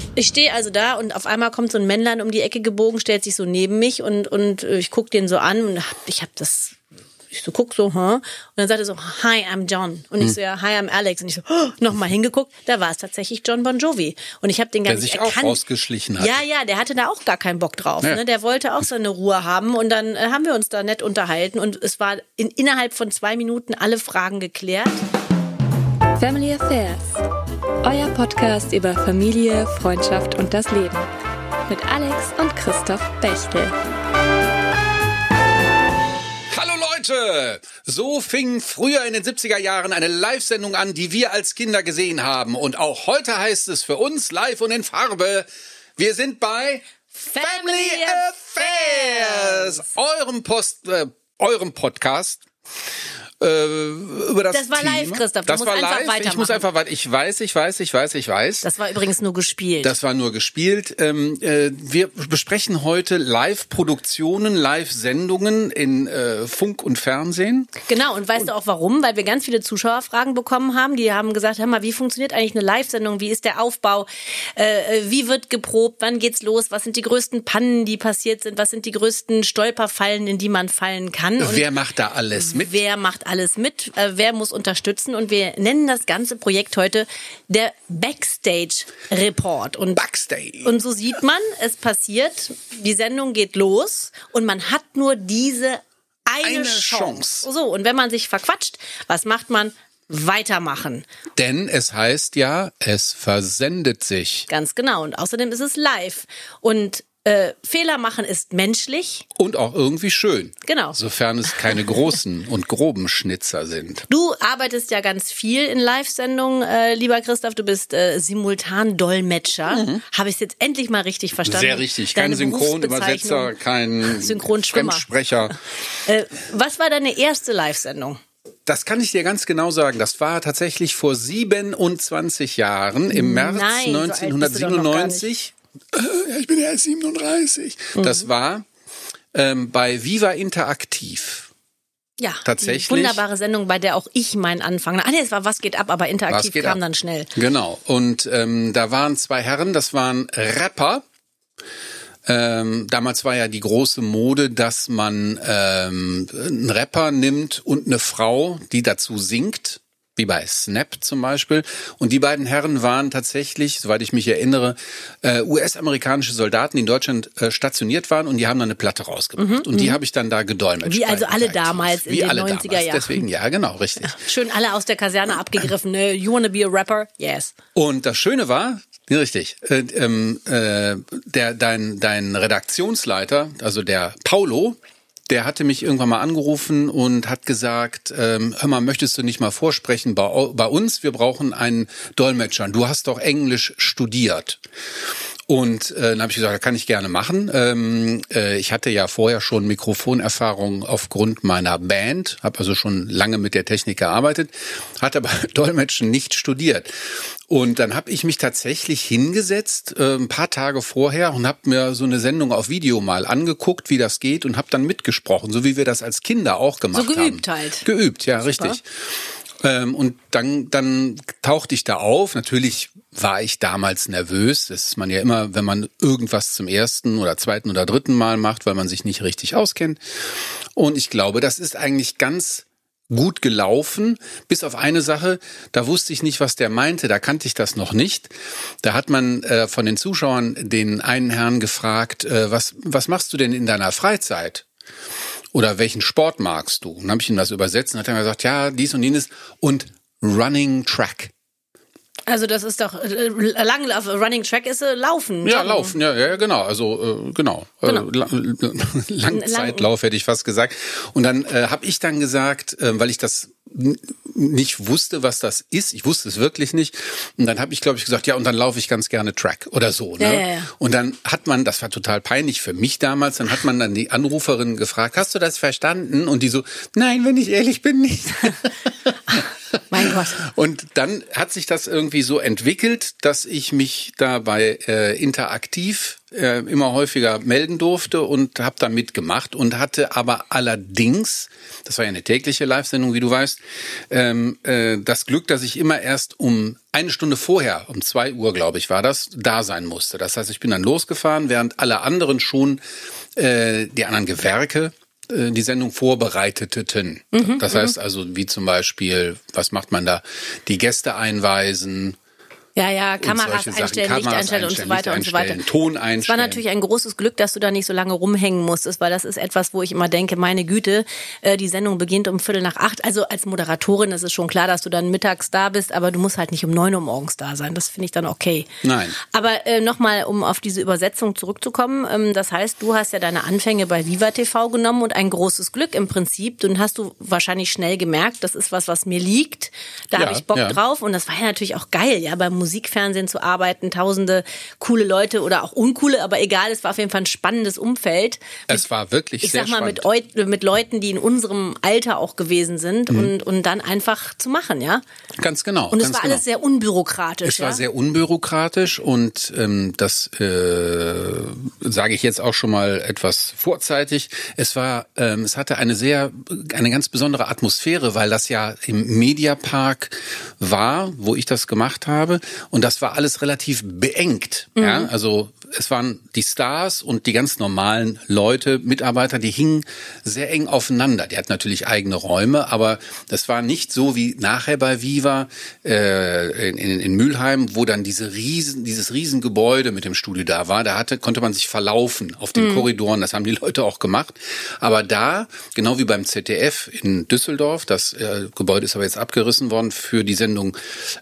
Ich stehe also da und auf einmal kommt so ein Männlein um die Ecke gebogen, stellt sich so neben mich und ich gucke den so an und ich guck so, und dann sagt er so, hi, I'm John. Und ich so, ja, hi, I'm Alex. Und ich so, nochmal hingeguckt, da war es tatsächlich John Bon Jovi. Und ich habe den gar nicht erkannt. Der sich auch rausgeschlichen hat. Ja, der hatte da auch gar keinen Bock drauf. Ja. Ne? Der wollte auch seine Ruhe haben und dann haben wir uns da nett unterhalten und es war innerhalb von 2 Minuten alle Fragen geklärt. Family Affairs, euer Podcast über Familie, Freundschaft und das Leben. Mit Alex und Christoph Bechtel. So fing früher in den 70er Jahren eine Live-Sendung an, die wir als Kinder gesehen haben. Und auch heute heißt es für uns live und in Farbe, wir sind bei Family Affairs, eurem Podcast. Über das war Thema. Live, Christoph. Das war live. Ich muss einfach weiter. Ich weiß. Das war übrigens nur gespielt. Das war nur gespielt. Wir besprechen heute Live-Produktionen, Live-Sendungen in Funk und Fernsehen. Genau. Und weißt du auch warum? Weil wir ganz viele Zuschauerfragen bekommen haben. Die haben gesagt, hör mal, wie funktioniert eigentlich eine Live-Sendung? Wie ist der Aufbau? Wie wird geprobt? Wann geht's los? Was sind die größten Pannen, die passiert sind? Was sind die größten Stolperfallen, in die man fallen kann? Und wer macht da alles mit? Wer macht alles mit? Wer muss unterstützen? Und wir nennen das ganze Projekt heute der Backstage Report. Backstage. Und so sieht man, es passiert, die Sendung geht los und man hat nur diese eine Chance. So, und wenn man sich verquatscht, was macht man? Weitermachen. Denn es heißt ja, es versendet sich. Ganz genau. Und außerdem ist es live. Und Fehler machen ist menschlich. Und auch irgendwie schön. Genau. Sofern es keine großen und groben Schnitzer sind. Du arbeitest ja ganz viel in Live-Sendungen, lieber Christoph. Du bist Simultan-Dolmetscher. Habe ich es jetzt endlich mal richtig verstanden? Sehr richtig. Kein Synchronübersetzer, kein Fremdsprecher. Was war deine erste Live-Sendung? Das kann ich dir ganz genau sagen. Das war tatsächlich vor 27 Jahren, im März 1997. Ich bin ja erst 37. Das war bei Viva Interaktiv. Ja, tatsächlich. Die wunderbare Sendung, bei der auch ich meinen Anfang. Es war Was geht ab, aber Interaktiv kam dann schnell. Genau. Und da waren 2 Herren, das waren Rapper. Damals war ja die große Mode, dass man einen Rapper nimmt und eine Frau, die dazu singt. Wie bei Snap zum Beispiel. Und die beiden Herren waren tatsächlich, soweit ich mich erinnere, US-amerikanische Soldaten, die in Deutschland stationiert waren und die haben dann eine Platte rausgebracht. Und die habe ich dann da gedolmetscht. Wie also alle damals in den 90er Jahren. Deswegen, ja, genau, richtig. Ja, schön alle aus der Kaserne abgegriffen. Ne? You wanna be a rapper? Yes. Und das Schöne war, richtig, dein Redaktionsleiter, also der Paulo, der hatte mich irgendwann mal angerufen und hat gesagt, hör mal, möchtest du nicht mal vorsprechen bei uns? Wir brauchen einen Dolmetscher. Du hast doch Englisch studiert. Und dann habe ich gesagt, das kann ich gerne machen. Ich hatte ja vorher schon Mikrofonerfahrung aufgrund meiner Band, habe also schon lange mit der Technik gearbeitet, hatte aber Dolmetschen nicht studiert. Und dann habe ich mich tatsächlich hingesetzt, ein paar Tage vorher, und habe mir so eine Sendung auf Video mal angeguckt, wie das geht, und habe dann mitgesprochen, so wie wir das als Kinder auch gemacht haben. So geübt halt. Geübt, ja, super. Richtig. Und dann tauchte ich da auf. Natürlich war ich damals nervös. Das ist man ja immer, wenn man irgendwas zum ersten oder zweiten oder dritten Mal macht, weil man sich nicht richtig auskennt. Und ich glaube, das ist eigentlich ganz gut gelaufen, bis auf eine Sache, da wusste ich nicht, was der meinte, da kannte ich das noch nicht. Da hat man von den Zuschauern den einen Herrn gefragt, was machst du denn in deiner Freizeit? Oder welchen Sport magst du? Und dann habe ich ihm das übersetzt und hat er mir gesagt, ja, dies und jenes und Running Track. Also das ist doch Langlauf, Running Track ist Laufen. Ja, Laufen, ja, genau. Also genau. Langzeitlauf hätte ich fast gesagt. Und dann habe ich dann gesagt, weil ich das nicht wusste, was das ist. Ich wusste es wirklich nicht. Und dann habe ich, glaube ich, gesagt, ja, und dann laufe ich ganz gerne Track oder so. Ne? Ja. Und dann hat man, das war total peinlich für mich damals, dann hat man dann die Anruferin gefragt, hast du das verstanden? Und die so, nein, wenn ich ehrlich bin, nicht. Mein Gott. Und dann hat sich das irgendwie so entwickelt, dass ich mich dabei interaktiv immer häufiger melden durfte und habe da mitgemacht und hatte aber allerdings, das war ja eine tägliche Live-Sendung, wie du weißt, das Glück, dass ich immer erst um eine Stunde vorher, um 2 Uhr, glaube ich, war das, da sein musste. Das heißt, ich bin dann losgefahren, während alle anderen schon, die anderen Gewerke, die Sendung vorbereiteten. Das heißt also, wie zum Beispiel, was macht man da? Die Gäste einweisen. Ja, Kameras einstellen, Licht einstellen und so weiter und so weiter. Ton einstellen. Es war natürlich ein großes Glück, dass du da nicht so lange rumhängen musstest, weil das ist etwas, wo ich immer denke, meine Güte, die Sendung beginnt um 7:45. Also als Moderatorin ist es schon klar, dass du dann mittags da bist, aber du musst halt nicht um 9 Uhr morgens da sein. Das finde ich dann okay. Nein. Aber nochmal, um auf diese Übersetzung zurückzukommen, das heißt, du hast ja deine Anfänge bei Viva TV genommen und ein großes Glück im Prinzip. Dann hast du wahrscheinlich schnell gemerkt, das ist was mir liegt. Da habe ich Bock drauf und das war ja natürlich auch geil, ja, beim Musikfernsehen zu arbeiten, tausende coole Leute oder auch uncoole, aber egal, es war auf jeden Fall ein spannendes Umfeld. Es war wirklich sehr spannend. Ich sag mal, mit Leuten, die in unserem Alter auch gewesen sind und dann einfach zu machen, ja? Ganz genau. Und es war alles sehr unbürokratisch. Es war sehr unbürokratisch und das sage ich jetzt auch schon mal etwas vorzeitig. Es hatte eine ganz besondere Atmosphäre, weil das ja im Mediapark war, wo ich das gemacht habe. Und das war alles relativ beengt. Ja? Also es waren die Stars und die ganz normalen Leute, Mitarbeiter, die hingen sehr eng aufeinander. Die hatten natürlich eigene Räume, aber das war nicht so wie nachher bei Viva in Mülheim, wo dann dieses Riesengebäude mit dem Studio da war. Konnte man sich verlaufen auf den Korridoren. Das haben die Leute auch gemacht. Aber da, genau wie beim ZDF in Düsseldorf, das Gebäude ist aber jetzt abgerissen worden für die Sendung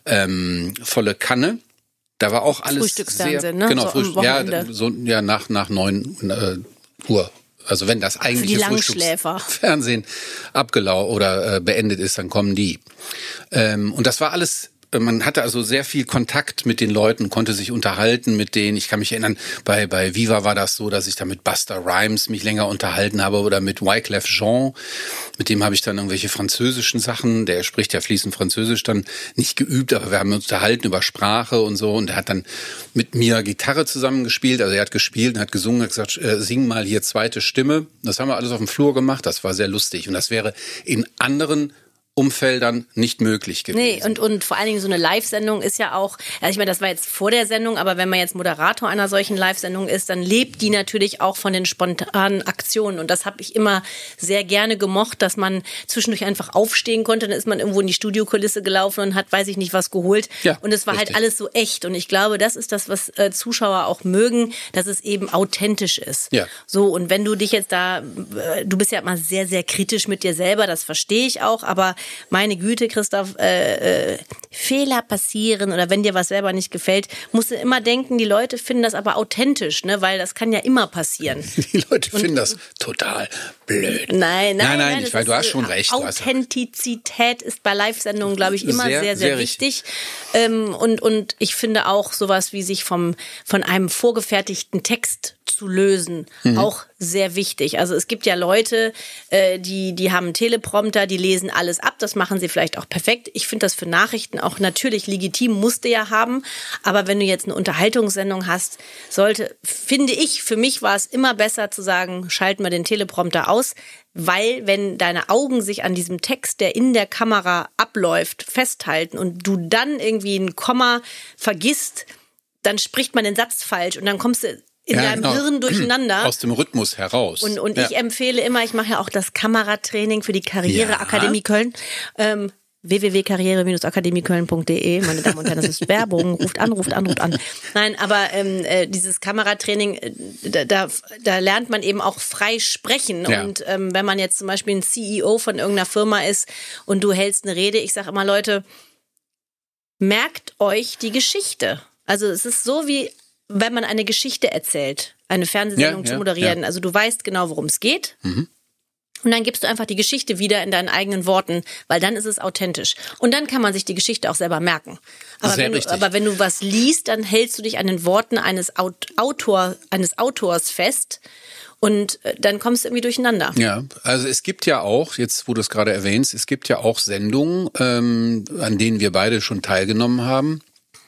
Volle Kanne. Da war auch alles Frühstücksfernsehen, sehr, ne? Genau, nach 9 Uhr. Also wenn das eigentliche Frühstücksfernsehen abgelaufen oder beendet ist, dann kommen die. Und das war alles. Man hatte also sehr viel Kontakt mit den Leuten, konnte sich unterhalten mit denen. Ich kann mich erinnern, bei Viva war das so, dass ich da mit Busta Rhymes mich länger unterhalten habe oder mit Wyclef Jean. Mit dem habe ich dann irgendwelche französischen Sachen, der spricht ja fließend Französisch, dann nicht geübt, aber wir haben uns unterhalten über Sprache und so. Und er hat dann mit mir Gitarre zusammengespielt. Also er hat gespielt und hat gesungen, hat gesagt, sing mal hier zweite Stimme. Das haben wir alles auf dem Flur gemacht. Das war sehr lustig. Und das wäre in anderen Umfeldern nicht möglich gewesen. Nee, und vor allen Dingen so eine Live-Sendung ist ja auch, also ich meine, das war jetzt vor der Sendung, aber wenn man jetzt Moderator einer solchen Live-Sendung ist, dann lebt die natürlich auch von den spontanen Aktionen. Und das habe ich immer sehr gerne gemocht, dass man zwischendurch einfach aufstehen konnte. Dann ist man irgendwo in die Studiokulisse gelaufen und hat, weiß ich nicht, was geholt. Ja, und es war richtig. Halt alles so echt. Und ich glaube, das ist das, was Zuschauer auch mögen, dass es eben authentisch ist. Ja. So, und wenn du dich jetzt du bist ja immer sehr, sehr kritisch mit dir selber, das verstehe ich auch, aber meine Güte, Christoph, Fehler passieren oder wenn dir was selber nicht gefällt, musst du immer denken, die Leute finden das aber authentisch, ne? Weil das kann ja immer passieren. Die Leute finden das total blöd. Nein, ich weiß, du hast schon recht. Authentizität ist bei Live-Sendungen, glaube ich, immer sehr, sehr wichtig. Und ich finde auch sowas wie sich von einem vorgefertigten Text zu lösen, auch sehr wichtig. Also es gibt ja Leute, die haben einen Teleprompter, die lesen alles ab, das machen sie vielleicht auch perfekt. Ich finde das für Nachrichten auch natürlich legitim, musste ja haben, aber wenn du jetzt eine Unterhaltungssendung hast, finde ich, für mich war es immer besser zu sagen, schalten wir den Teleprompter aus, weil wenn deine Augen sich an diesem Text, der in der Kamera abläuft, festhalten und du dann irgendwie ein Komma vergisst, dann spricht man den Satz falsch und dann kommst du in deinem Hirn durcheinander. Aus dem Rhythmus heraus. Und ich empfehle immer, ich mache ja auch das Kameratraining für die Karriereakademie Köln. www.karriere-akademieköln.de. Meine Damen und Herren, das ist Werbung. Ruft an. Nein, aber dieses Kameratraining, da lernt man eben auch frei sprechen. Ja. Und wenn man jetzt zum Beispiel ein CEO von irgendeiner Firma ist und du hältst eine Rede, ich sage immer, Leute, merkt euch die Geschichte. Also es ist so wie wenn man eine Geschichte erzählt, eine Fernsehsendung zu moderieren. Ja. Also du weißt genau, worum es geht. Und dann gibst du einfach die Geschichte wieder in deinen eigenen Worten, weil dann ist es authentisch. Und dann kann man sich die Geschichte auch selber merken. Aber wenn du was liest, dann hältst du dich an den Worten eines Autors fest. Und dann kommst du irgendwie durcheinander. Ja, also es gibt ja auch, jetzt wo du es gerade erwähnst, es gibt ja auch Sendungen, an denen wir beide schon teilgenommen haben,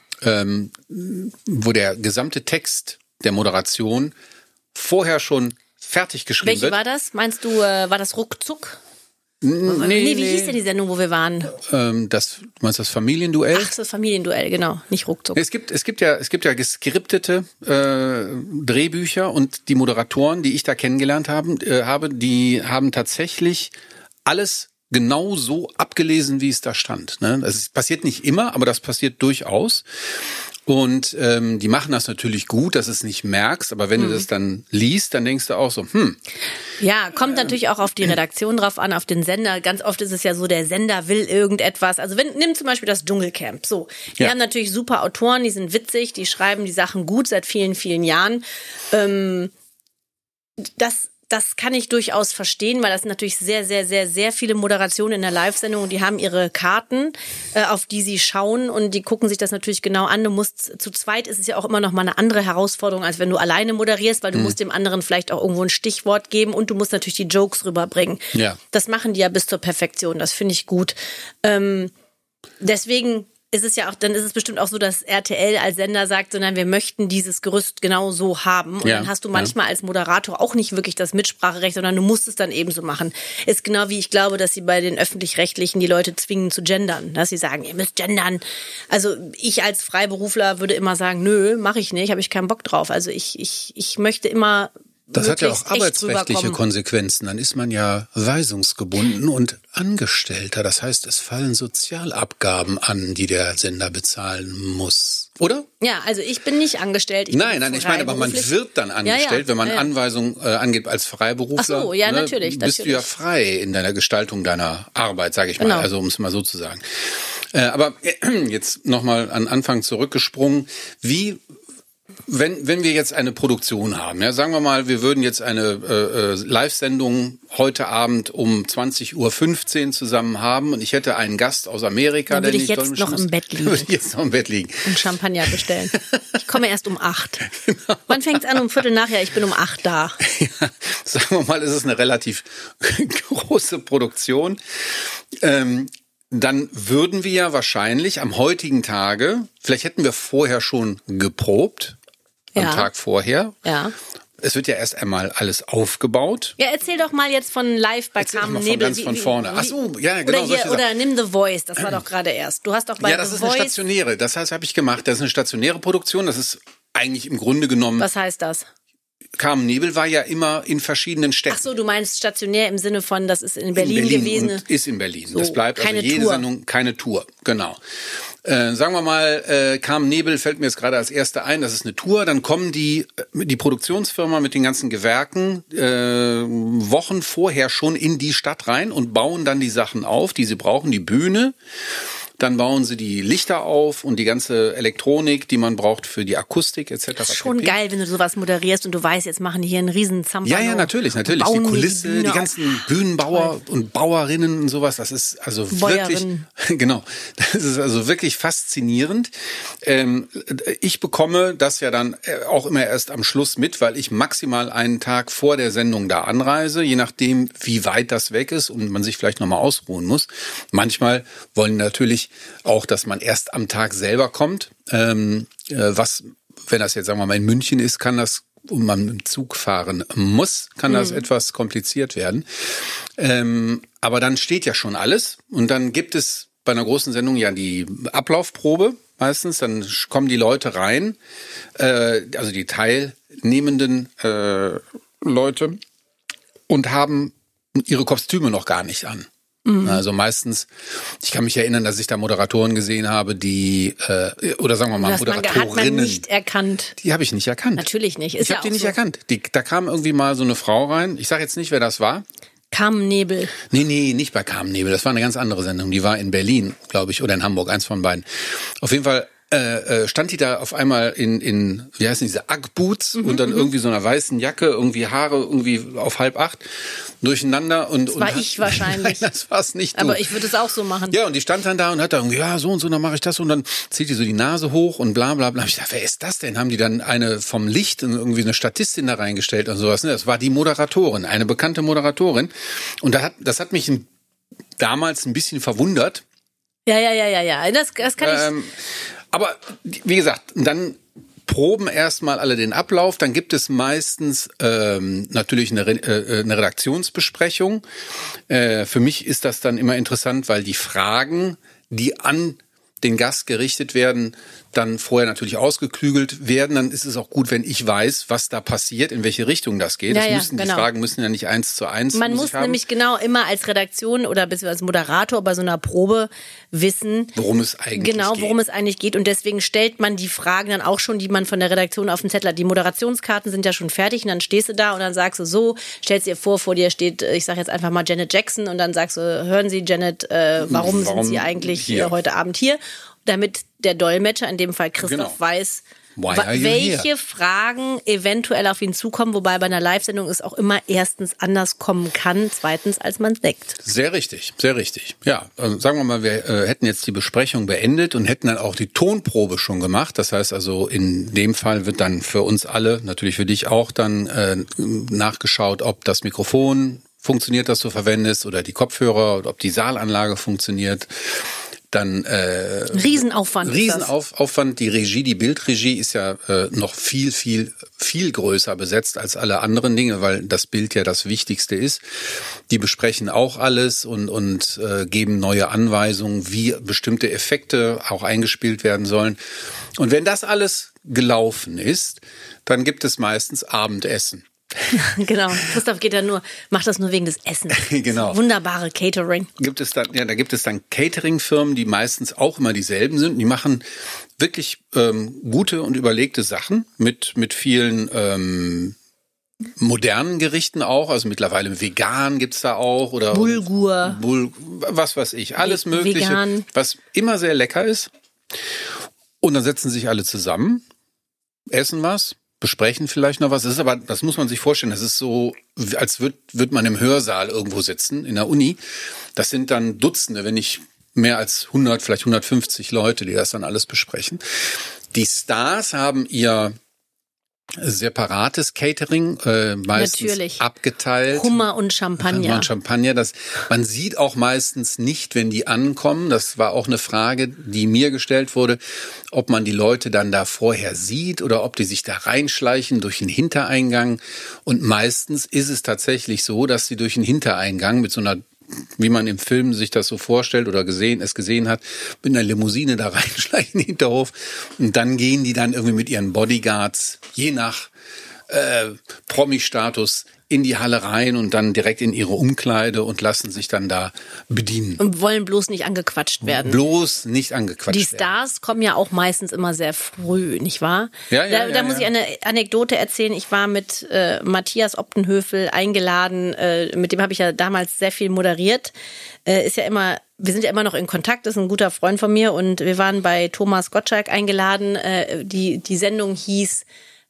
wo der gesamte Text der Moderation vorher schon fertig geschrieben Welche wird. war das? Meinst du, war das Ruckzuck? Nee, wie hieß denn die Sendung, wo wir waren? Du meinst das Familienduell? Ach, das Familienduell, genau, nicht Ruckzuck. Es gibt ja geskriptete Drehbücher und die Moderatoren, die ich da kennengelernt habe, die haben tatsächlich alles genau so abgelesen, wie es da stand. Ne? Das passiert nicht immer, aber das passiert durchaus. Und die machen das natürlich gut, dass du es nicht merkst, aber wenn du das dann liest, dann denkst du auch so, Ja, kommt natürlich auch auf die Redaktion drauf an, auf den Sender. Ganz oft ist es ja so, der Sender will irgendetwas. Also nimm zum Beispiel das Dschungelcamp. So, die haben natürlich super Autoren, die sind witzig, die schreiben die Sachen gut seit vielen, vielen Jahren. Das kann ich durchaus verstehen, weil das sind natürlich sehr, sehr, sehr, sehr viele Moderationen in der Live-Sendung und die haben ihre Karten, auf die sie schauen und die gucken sich das natürlich genau an. Du musst, zu zweit ist es ja auch immer noch mal eine andere Herausforderung, als wenn du alleine moderierst, weil du musst dem anderen vielleicht auch irgendwo ein Stichwort geben und du musst natürlich die Jokes rüberbringen. Ja. Das machen die ja bis zur Perfektion, das finde ich gut. Deswegen ist es ja auch, dann ist es bestimmt auch so, dass RTL als Sender sagt, sondern wir möchten dieses Gerüst genau so haben. Und dann hast du manchmal als Moderator auch nicht wirklich das Mitspracherecht, sondern du musst es dann eben so machen. Ist genau wie ich glaube, dass sie bei den Öffentlich-Rechtlichen die Leute zwingen zu gendern. Dass sie sagen, ihr müsst gendern. Also ich als Freiberufler würde immer sagen, nö, mache ich nicht, habe ich keinen Bock drauf. Also ich möchte immer das hat ja auch echt arbeitsrechtliche rüberkommen. Konsequenzen. Dann ist man ja weisungsgebunden und Angestellter. Das heißt, es fallen Sozialabgaben an, die der Sender bezahlen muss. Oder? Ja, also ich bin nicht angestellt. Nein, ich meine, aber man wird dann angestellt, wenn man Anweisungen angeht als Freiberufler. Ach so, ja, natürlich. Bist du ja frei in deiner Gestaltung deiner Arbeit, sage ich mal. Genau. Also um es mal so zu sagen. Aber jetzt nochmal an Anfang zurückgesprungen. Wenn wir jetzt eine Produktion haben, ja, sagen wir mal, wir würden jetzt eine Live-Sendung heute Abend um 20:15 Uhr zusammen haben und ich hätte einen Gast aus Amerika, dann würde ich der jetzt noch im Bett liegen. Würde ich jetzt noch im Bett liegen. Und Champagner bestellen. Ich komme erst um 8. Genau. Wann fängt's an? Um 7:15? Ja, ich bin um 8 da. Ja, sagen wir mal, es ist eine relativ große Produktion. Dann würden wir ja wahrscheinlich am heutigen Tage, vielleicht hätten wir vorher schon geprobt, am Tag vorher. Ja. Es wird ja erst einmal alles aufgebaut. Ja, erzähl doch mal jetzt von Live bei Carmen Nebel. Ganz von vorne. Ach so, ja, genau. Oder nimm The Voice, das war doch gerade erst. Du hast doch bei ja, das The ist Voice... eine stationäre, das heißt, habe ich gemacht. Das ist eine stationäre Produktion, das ist eigentlich im Grunde genommen... Was heißt das? Carmen Nebel war ja immer in verschiedenen Städten. Ach so, du meinst stationär im Sinne von, das ist in Berlin gewesen. Und ist in Berlin. So, das bleibt also jede Tour. Sendung keine Tour. Genau. Sagen wir mal, Carmen Nebel fällt mir jetzt gerade als erste ein. Das ist eine Tour. Dann kommen die Produktionsfirma mit den ganzen Gewerken Wochen vorher schon in die Stadt rein und bauen dann die Sachen auf, die sie brauchen, die Bühne. Dann bauen sie die Lichter auf und die ganze Elektronik, die man braucht für die Akustik etc. Das ist schon geil, wenn du sowas moderierst und du weißt, jetzt machen die hier einen riesen Zampano. Ja, natürlich. Die Kulisse, die ganzen Bühnenbauer und Bauerinnen und sowas, das ist also wirklich, genau, das ist also wirklich faszinierend. Ich bekomme das ja dann auch immer erst am Schluss mit, weil ich maximal einen Tag vor der Sendung da anreise, je nachdem, wie weit das weg ist und man sich vielleicht nochmal ausruhen muss. Manchmal wollen natürlich auch, dass man erst am Tag selber kommt. Wenn das jetzt, sagen wir mal, in München ist, kann das, und man mit dem Zug fahren muss, kann das etwas kompliziert werden. Aber dann steht ja schon alles und dann gibt es bei einer großen Sendung ja die Ablaufprobe meistens. Dann kommen die Leute rein, also die teilnehmenden Leute und haben ihre Kostüme noch gar nicht an. Also meistens, ich kann mich erinnern, dass ich da Moderatoren gesehen habe, die, oder sagen wir mal Moderatorinnen. Hat man nicht erkannt. Die habe ich nicht erkannt. Natürlich nicht. Ich habe die nicht erkannt. Da kam irgendwie mal so eine Frau rein. Ich sage jetzt nicht, wer das war. Carmen Nebel. Nee, nicht bei Carmen Nebel. Das war eine ganz andere Sendung. Die war in Berlin, glaube ich, oder in Hamburg, eins von beiden. Auf jeden Fall stand die da auf einmal in wie heißen diese Ugg-Boots und dann irgendwie so einer weißen Jacke, irgendwie Haare irgendwie auf 7:30 durcheinander und das war ich wahrscheinlich. Nein, das war's nicht. Aber ich würde es auch so machen. Ja, und die stand dann da und hat da irgendwie, ja, so und so, dann mache ich das und dann zieht die so die Nase hoch und bla bla bla. Ich dachte, wer ist das denn? Haben die dann eine vom Licht und irgendwie eine Statistin da reingestellt und sowas. Ne? Das war die Moderatorin, eine bekannte Moderatorin. Und das hat mich damals ein bisschen verwundert. Ja. Das kann ich. Aber wie gesagt, dann proben erstmal alle den Ablauf. Dann gibt es meistens natürlich eine Redaktionsbesprechung. Für mich ist das dann immer interessant, weil die Fragen, die an den Gast gerichtet werden, dann vorher natürlich ausgeklügelt werden. Dann ist es auch gut, wenn ich weiß, was da passiert, in welche Richtung das geht. Die Fragen müssen ja nicht 1:1. Man muss nämlich genau immer als Redaktion oder als Moderator bei so einer Probe wissen, worum es eigentlich geht. Und deswegen stellt man die Fragen dann auch schon, die man von der Redaktion auf dem Zettel hat. Die Moderationskarten sind ja schon fertig und dann stehst du da und dann sagst du so, stellst dir vor dir steht, ich sage jetzt einfach mal Janet Jackson und dann sagst du, hören Sie Janet, warum sind Sie eigentlich heute Abend hier? Damit der Dolmetscher, in dem Fall Christoph, weiß, welche Fragen eventuell auf ihn zukommen, wobei bei einer Live-Sendung es auch immer erstens anders kommen kann, zweitens, als man denkt. Sehr richtig, sehr richtig. Ja, sagen wir mal, wir hätten jetzt die Besprechung beendet und hätten dann auch die Tonprobe schon gemacht. Das heißt also, in dem Fall wird dann für uns alle, natürlich für dich auch, dann nachgeschaut, ob das Mikrofon funktioniert, das du verwendest, oder die Kopfhörer, oder ob die Saalanlage funktioniert. Dann Riesenaufwand. Riesenaufwand. Die Regie, die Bildregie ist ja noch viel größer besetzt als alle anderen Dinge, weil das Bild ja das Wichtigste ist. Die besprechen auch alles und geben neue Anweisungen, wie bestimmte Effekte auch eingespielt werden sollen. Und wenn das alles gelaufen ist, dann gibt es meistens Abendessen. Genau. Christoph macht das nur wegen des Essens. Genau. Wunderbare Catering. Da gibt es dann Catering-Firmen, die meistens auch immer dieselben sind. Die machen wirklich gute und überlegte Sachen mit vielen modernen Gerichten auch. Also mittlerweile vegan gibt's da auch oder Bulgur, was weiß ich, alles Mögliche, vegan. Was immer sehr lecker ist. Und dann setzen sich alle zusammen, essen was. Besprechen vielleicht noch was. Das muss man sich vorstellen. Das ist so, als wird man im Hörsaal irgendwo sitzen, in der Uni. Das sind dann Dutzende, wenn nicht mehr als 100, vielleicht 150 Leute, die das dann alles besprechen. Die Stars haben ihr separates Catering, meistens natürlich abgeteilt. Hummer und Champagner. Man sieht auch meistens nicht, wenn die ankommen. Das war auch eine Frage, die mir gestellt wurde, ob man die Leute dann da vorher sieht oder ob die sich da reinschleichen durch den Hintereingang. Und meistens ist es tatsächlich so, dass sie durch den Hintereingang mit so einer, wie man im Film sich das so vorstellt oder gesehen hat, mit einer Limousine da reinschleichen in den Hinterhof. Und dann gehen die dann irgendwie mit ihren Bodyguards, je nach Promi-Status, in die Halle rein und dann direkt in ihre Umkleide und lassen sich dann da bedienen. Und wollen bloß nicht angequatscht werden. Die Stars kommen ja auch meistens immer sehr früh, nicht wahr? Da muss ich eine Anekdote erzählen. Ich war mit Matthias Optenhöfel eingeladen. Mit dem habe ich ja damals sehr viel moderiert. Wir sind ja immer noch in Kontakt, ist ein guter Freund von mir. Und wir waren bei Thomas Gottschalk eingeladen. Die Sendung hieß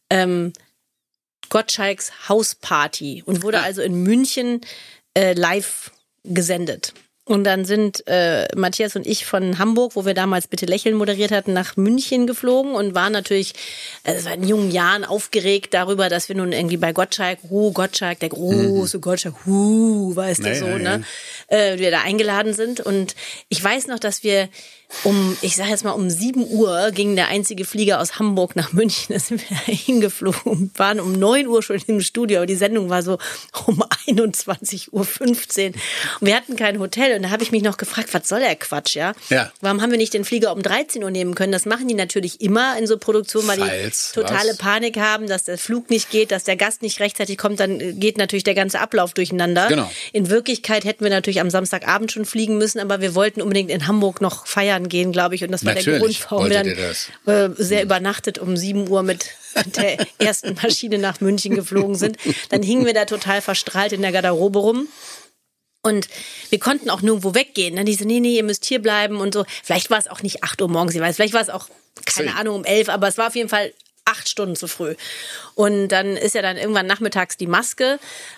Gottschalks Hausparty und wurde also in München live gesendet. Und dann sind Matthias und ich von Hamburg, wo wir damals Bitte lächeln moderiert hatten, nach München geflogen und waren natürlich in jungen Jahren aufgeregt darüber, dass wir nun irgendwie bei Gottschalk, der große Gottschalk, weißt du so, ne? Wir da eingeladen sind. Und ich weiß noch, dass wir um 7 Uhr ging der einzige Flieger aus Hamburg nach München. Da sind wir hingeflogen, waren um 9 Uhr schon im Studio. Aber die Sendung war so um 21:15 Uhr. Und wir hatten kein Hotel. Und da habe ich mich noch gefragt, was soll der Quatsch, ja? Warum haben wir nicht den Flieger um 13 Uhr nehmen können? Das machen die natürlich immer in so Produktionen, weil die totale Panik haben, dass der Flug nicht geht, dass der Gast nicht rechtzeitig kommt. Dann geht natürlich der ganze Ablauf durcheinander. Genau. In Wirklichkeit hätten wir natürlich am Samstagabend schon fliegen müssen, aber wir wollten unbedingt in Hamburg noch feiern gehen, glaube ich. Und das war natürlich der Grund, warum wir dann sehr übernachtet um 7 Uhr mit der ersten Maschine nach München geflogen sind. Dann hingen wir da total verstrahlt in der Garderobe rum. Und wir konnten auch nirgendwo weggehen. Ne? Die so, nee, ihr müsst hier bleiben und so. Vielleicht war es auch nicht 8 Uhr morgens, ich weiß. Vielleicht war es auch, keine Ahnung, um 11, aber es war auf jeden Fall 8 Stunden zu früh. Und dann ist ja dann irgendwann nachmittags die Maske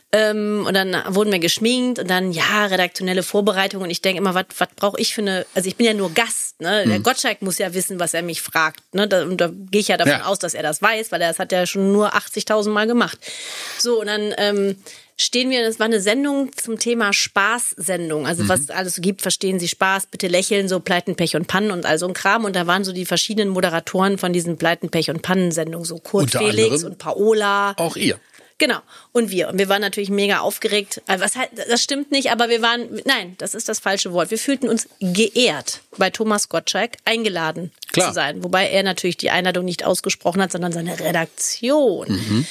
und dann wurden wir geschminkt und dann, redaktionelle Vorbereitung und ich denke immer, was brauche ich für eine, also ich bin ja nur Gast, ne? Der Gottschalk muss ja wissen, was er mich fragt, ne? Und da gehe ich ja davon aus, dass er das weiß, weil er das hat ja schon nur 80.000 Mal gemacht. So, und dann stehen wir, das war eine Sendung zum Thema Spaßsendung, also was es alles so gibt, verstehen Sie Spaß, bitte lächeln, so Pleiten, Pech und Pannen und all so ein Kram und da waren so die verschiedenen Moderatoren von diesen Pleiten, Pech und Pannen-Sendungen, so Kurt Unter Felix und Paola. Auch ihr. Genau. Und wir waren natürlich mega aufgeregt. Das stimmt nicht, aber nein, das ist das falsche Wort. Wir fühlten uns geehrt, bei Thomas Gottschalk eingeladen zu sein. Wobei er natürlich die Einladung nicht ausgesprochen hat, sondern seine Redaktion.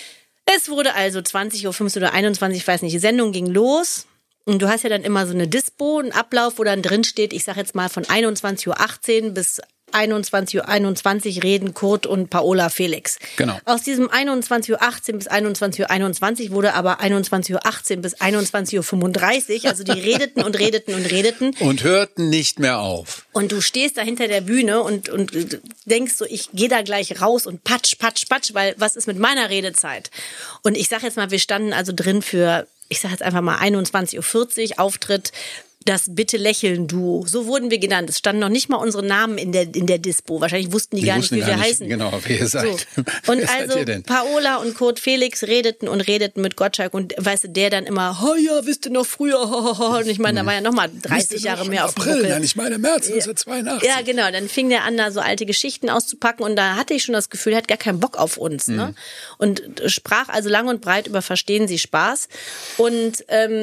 Es wurde also 20.15 Uhr oder 21, ich weiß nicht, die Sendung ging los. Und du hast ja dann immer so eine Dispo, einen Ablauf, wo dann drin steht, ich sag jetzt mal von 21.18 Uhr bis 21.21 Uhr reden Kurt und Paola Felix. Genau. Aus diesem 21.18 Uhr bis 21.21 Uhr wurde aber 21.18 Uhr bis 21.35 Uhr. Also die redeten und redeten und redeten. Und hörten nicht mehr auf. Und du stehst da hinter der Bühne und denkst so, ich gehe da gleich raus und patsch, weil was ist mit meiner Redezeit? Und ich sag jetzt mal, wir standen also drin für, ich sag jetzt einfach mal 21.40 Uhr, Auftritt, das Bitte-Lächeln-Duo. So wurden wir genannt. Es standen noch nicht mal unsere Namen in der Dispo. Wahrscheinlich wussten die gar nicht, wie wir heißen. Genau, wer ihr seid. So. Und also Paola und Kurt Felix redeten mit Gottschalk und weißt du, der dann immer, wisst ihr noch früher, Und ich meine, da war ja noch mal 30 Jahre mehr auf dem Buckel. Nein, ich meine März 1982. Ja, genau. Dann fing der an, da so alte Geschichten auszupacken und da hatte ich schon das Gefühl, er hat gar keinen Bock auf uns. Ne? Und sprach also lang und breit über Verstehen Sie Spaß. Und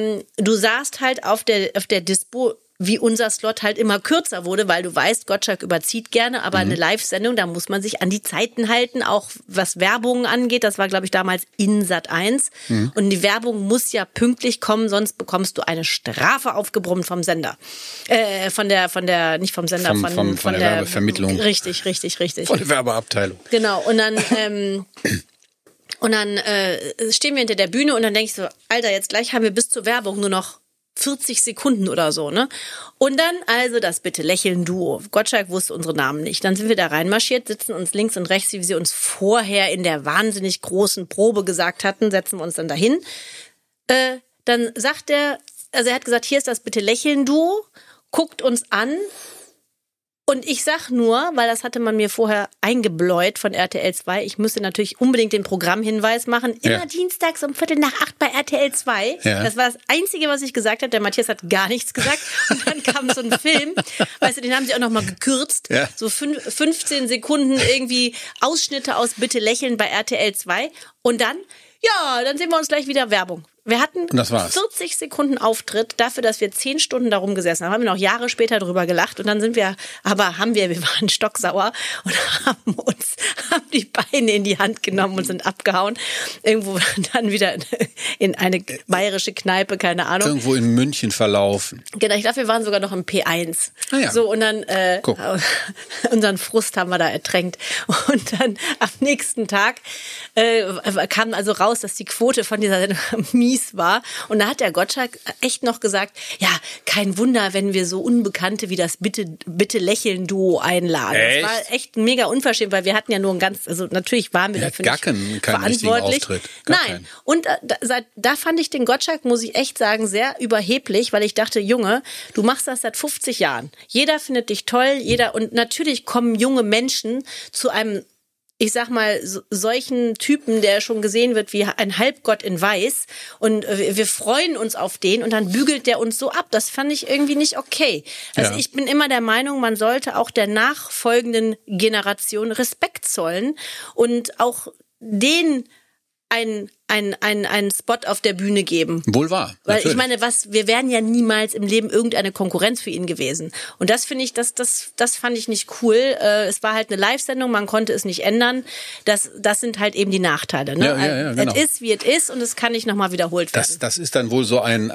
du saßt halt auf der Dispo, wie unser Slot halt immer kürzer wurde, weil du weißt, Gottschalk überzieht gerne, aber eine Live-Sendung, da muss man sich an die Zeiten halten, auch was Werbung angeht. Das war, glaube ich, damals in Sat.1. Und die Werbung muss ja pünktlich kommen, sonst bekommst du eine Strafe aufgebrummt vom Sender. Nicht vom Sender, von der Werbevermittlung. Richtig. Von der Werbeabteilung. Genau, und dann stehen wir hinter der Bühne und dann denke ich so, Alter, jetzt gleich haben wir bis zur Werbung nur noch 40 Sekunden oder so, ne? Und dann also das Bitte-Lächeln-Duo. Gottschalk wusste unsere Namen nicht. Dann sind wir da reinmarschiert, sitzen uns links und rechts, wie sie uns vorher in der wahnsinnig großen Probe gesagt hatten, setzen wir uns dann dahin. Dann sagt er hat gesagt, hier ist das Bitte-Lächeln-Duo, guckt uns an. Und ich sag nur, weil das hatte man mir vorher eingebläut von RTL 2, ich müsste natürlich unbedingt den Programmhinweis machen, immer dienstags um 7:15 bei RTL 2. Ja. Das war das Einzige, was ich gesagt habe. Der Matthias hat gar nichts gesagt. Und dann kam so ein Film, weißt du, den haben sie auch nochmal gekürzt. Ja. So 15 Sekunden irgendwie Ausschnitte aus Bitte lächeln bei RTL 2. Und dann sehen wir uns gleich wieder Werbung. Wir hatten 40 Sekunden Auftritt dafür, dass wir 10 Stunden da rumgesessen haben. Haben wir noch Jahre später drüber gelacht und dann wir waren stocksauer und haben die Beine in die Hand genommen und sind abgehauen. Irgendwo dann wieder in eine bayerische Kneipe, keine Ahnung. Irgendwo in München verlaufen. Genau, ich glaube, wir waren sogar noch im P1. Ah ja. So, und dann unseren Frust haben wir da ertränkt. Und dann am nächsten Tag kam also raus, dass die Quote von dieser Sendung mies war. Und da hat der Gottschalk echt noch gesagt, ja, kein Wunder, wenn wir so Unbekannte wie das Bitte-Lächeln-Duo einladen. Echt? Das war echt mega unverschämt, weil wir hatten ja nur natürlich waren wir dafür nicht verantwortlich. Nein. Und da fand ich den Gottschalk, muss ich echt sagen, sehr überheblich, weil ich dachte, Junge, du machst das seit 50 Jahren. Jeder findet dich toll, und natürlich kommen junge Menschen zu einem, ich sag mal, solchen Typen, der schon gesehen wird wie ein Halbgott in Weiß und wir freuen uns auf den und dann bügelt der uns so ab. Das fand ich irgendwie nicht okay. Also ich bin immer der Meinung, man sollte auch der nachfolgenden Generation Respekt zollen und auch den einen Spot auf der Bühne geben. Wohl wahr. Weil natürlich. ich meine, wir wären ja niemals im Leben irgendeine Konkurrenz für ihn gewesen. Und das finde ich, das fand ich nicht cool. Es war halt eine Live-Sendung, man konnte es nicht ändern. Das sind halt eben die Nachteile. Ne? Ja, genau. Es ist, wie es ist und es kann nicht nochmal wiederholt werden. Das ist dann wohl so ein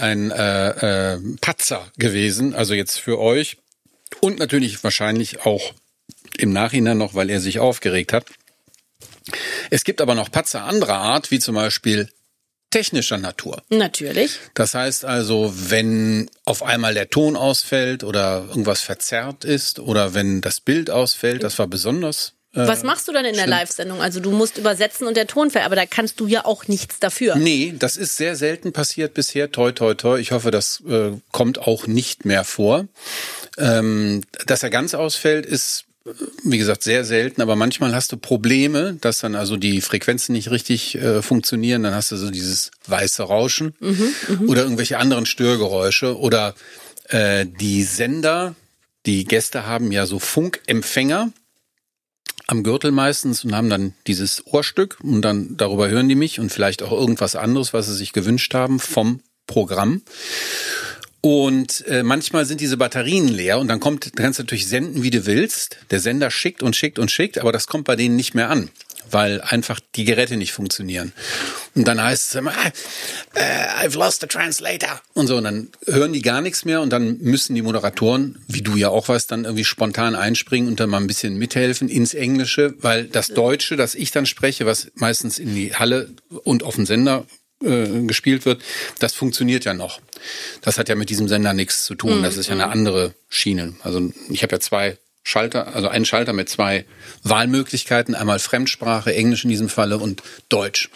Patzer gewesen, also jetzt für euch und natürlich wahrscheinlich auch im Nachhinein noch, weil er sich aufgeregt hat. Es gibt aber noch Patzer anderer Art, wie zum Beispiel technischer Natur. Natürlich. Das heißt also, wenn auf einmal der Ton ausfällt oder irgendwas verzerrt ist oder wenn das Bild ausfällt, das war besonders. Was machst du dann in der Live-Sendung? Also du musst übersetzen und der Ton fällt, aber da kannst du ja auch nichts dafür. Nee, das ist sehr selten passiert bisher. Toi, toi, toi. Ich hoffe, das kommt auch nicht mehr vor. Dass er ganz ausfällt, ist, wie gesagt, sehr selten, aber manchmal hast du Probleme, dass dann also die Frequenzen nicht richtig funktionieren. Dann hast du so dieses weiße Rauschen oder irgendwelche anderen Störgeräusche oder die Sender, die Gäste haben ja so Funkempfänger am Gürtel meistens und haben dann dieses Ohrstück und dann darüber hören die mich und vielleicht auch irgendwas anderes, was sie sich gewünscht haben vom Programm. Und manchmal sind diese Batterien leer und dann kannst du natürlich senden, wie du willst. Der Sender schickt und schickt und schickt, aber das kommt bei denen nicht mehr an, weil einfach die Geräte nicht funktionieren. Und dann heißt es immer, I've lost the translator. Und so, und dann hören die gar nichts mehr und dann müssen die Moderatoren, wie du ja auch weißt, dann irgendwie spontan einspringen und dann mal ein bisschen mithelfen ins Englische, weil das Deutsche, das ich dann spreche, was meistens in die Halle und auf dem Sender gespielt wird, das funktioniert ja noch. Das hat ja mit diesem Sender nichts zu tun. Das ist ja eine andere Schiene. Also ich habe ja zwei Schalter, also einen Schalter mit zwei Wahlmöglichkeiten, einmal Fremdsprache, Englisch in diesem Falle und Deutsch.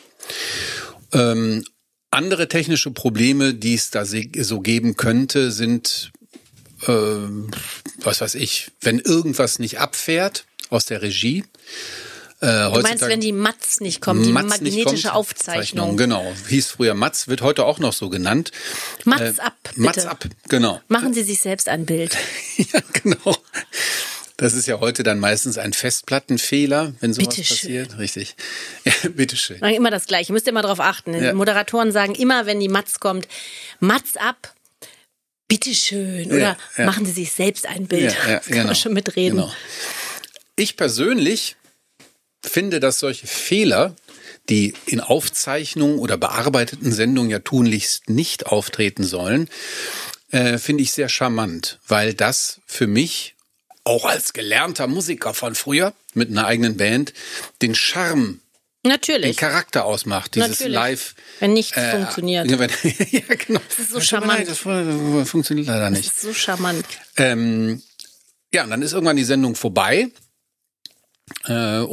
Andere technische Probleme, die es da so geben könnte, sind, was weiß ich, wenn irgendwas nicht abfährt aus der Regie. Du meinst, wenn die MATS nicht kommen, die magnetische Aufzeichnung. Genau, hieß früher MATS, wird heute auch noch so genannt. MATS ab, bitte. MATS ab, genau. Machen Sie sich selbst ein Bild. Ja, genau. Das ist ja heute dann meistens ein Festplattenfehler, wenn sowas passiert. Richtig. Ja, bitteschön. Immer das Gleiche, müsst ihr immer darauf achten. Ja. Moderatoren sagen immer, wenn die MATS kommt, MATS ab, bitteschön. Oder machen Sie sich selbst ein Bild. Ja, das kann man schon mitreden. Genau. Ich persönlich finde, dass solche Fehler, die in Aufzeichnungen oder bearbeiteten Sendungen ja tunlichst nicht auftreten sollen, finde ich sehr charmant, weil das für mich, auch als gelernter Musiker von früher, mit einer eigenen Band, den Charme, den Charakter ausmacht, dieses Live. Wenn nichts funktioniert. Ja, genau. Das ist so charmant. Das funktioniert leider nicht. Das ist so charmant. Ja, und dann ist irgendwann die Sendung vorbei. Wir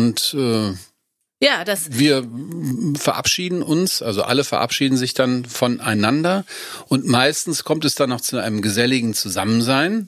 verabschieden uns, also alle verabschieden sich dann voneinander und meistens kommt es dann noch zu einem geselligen Zusammensein.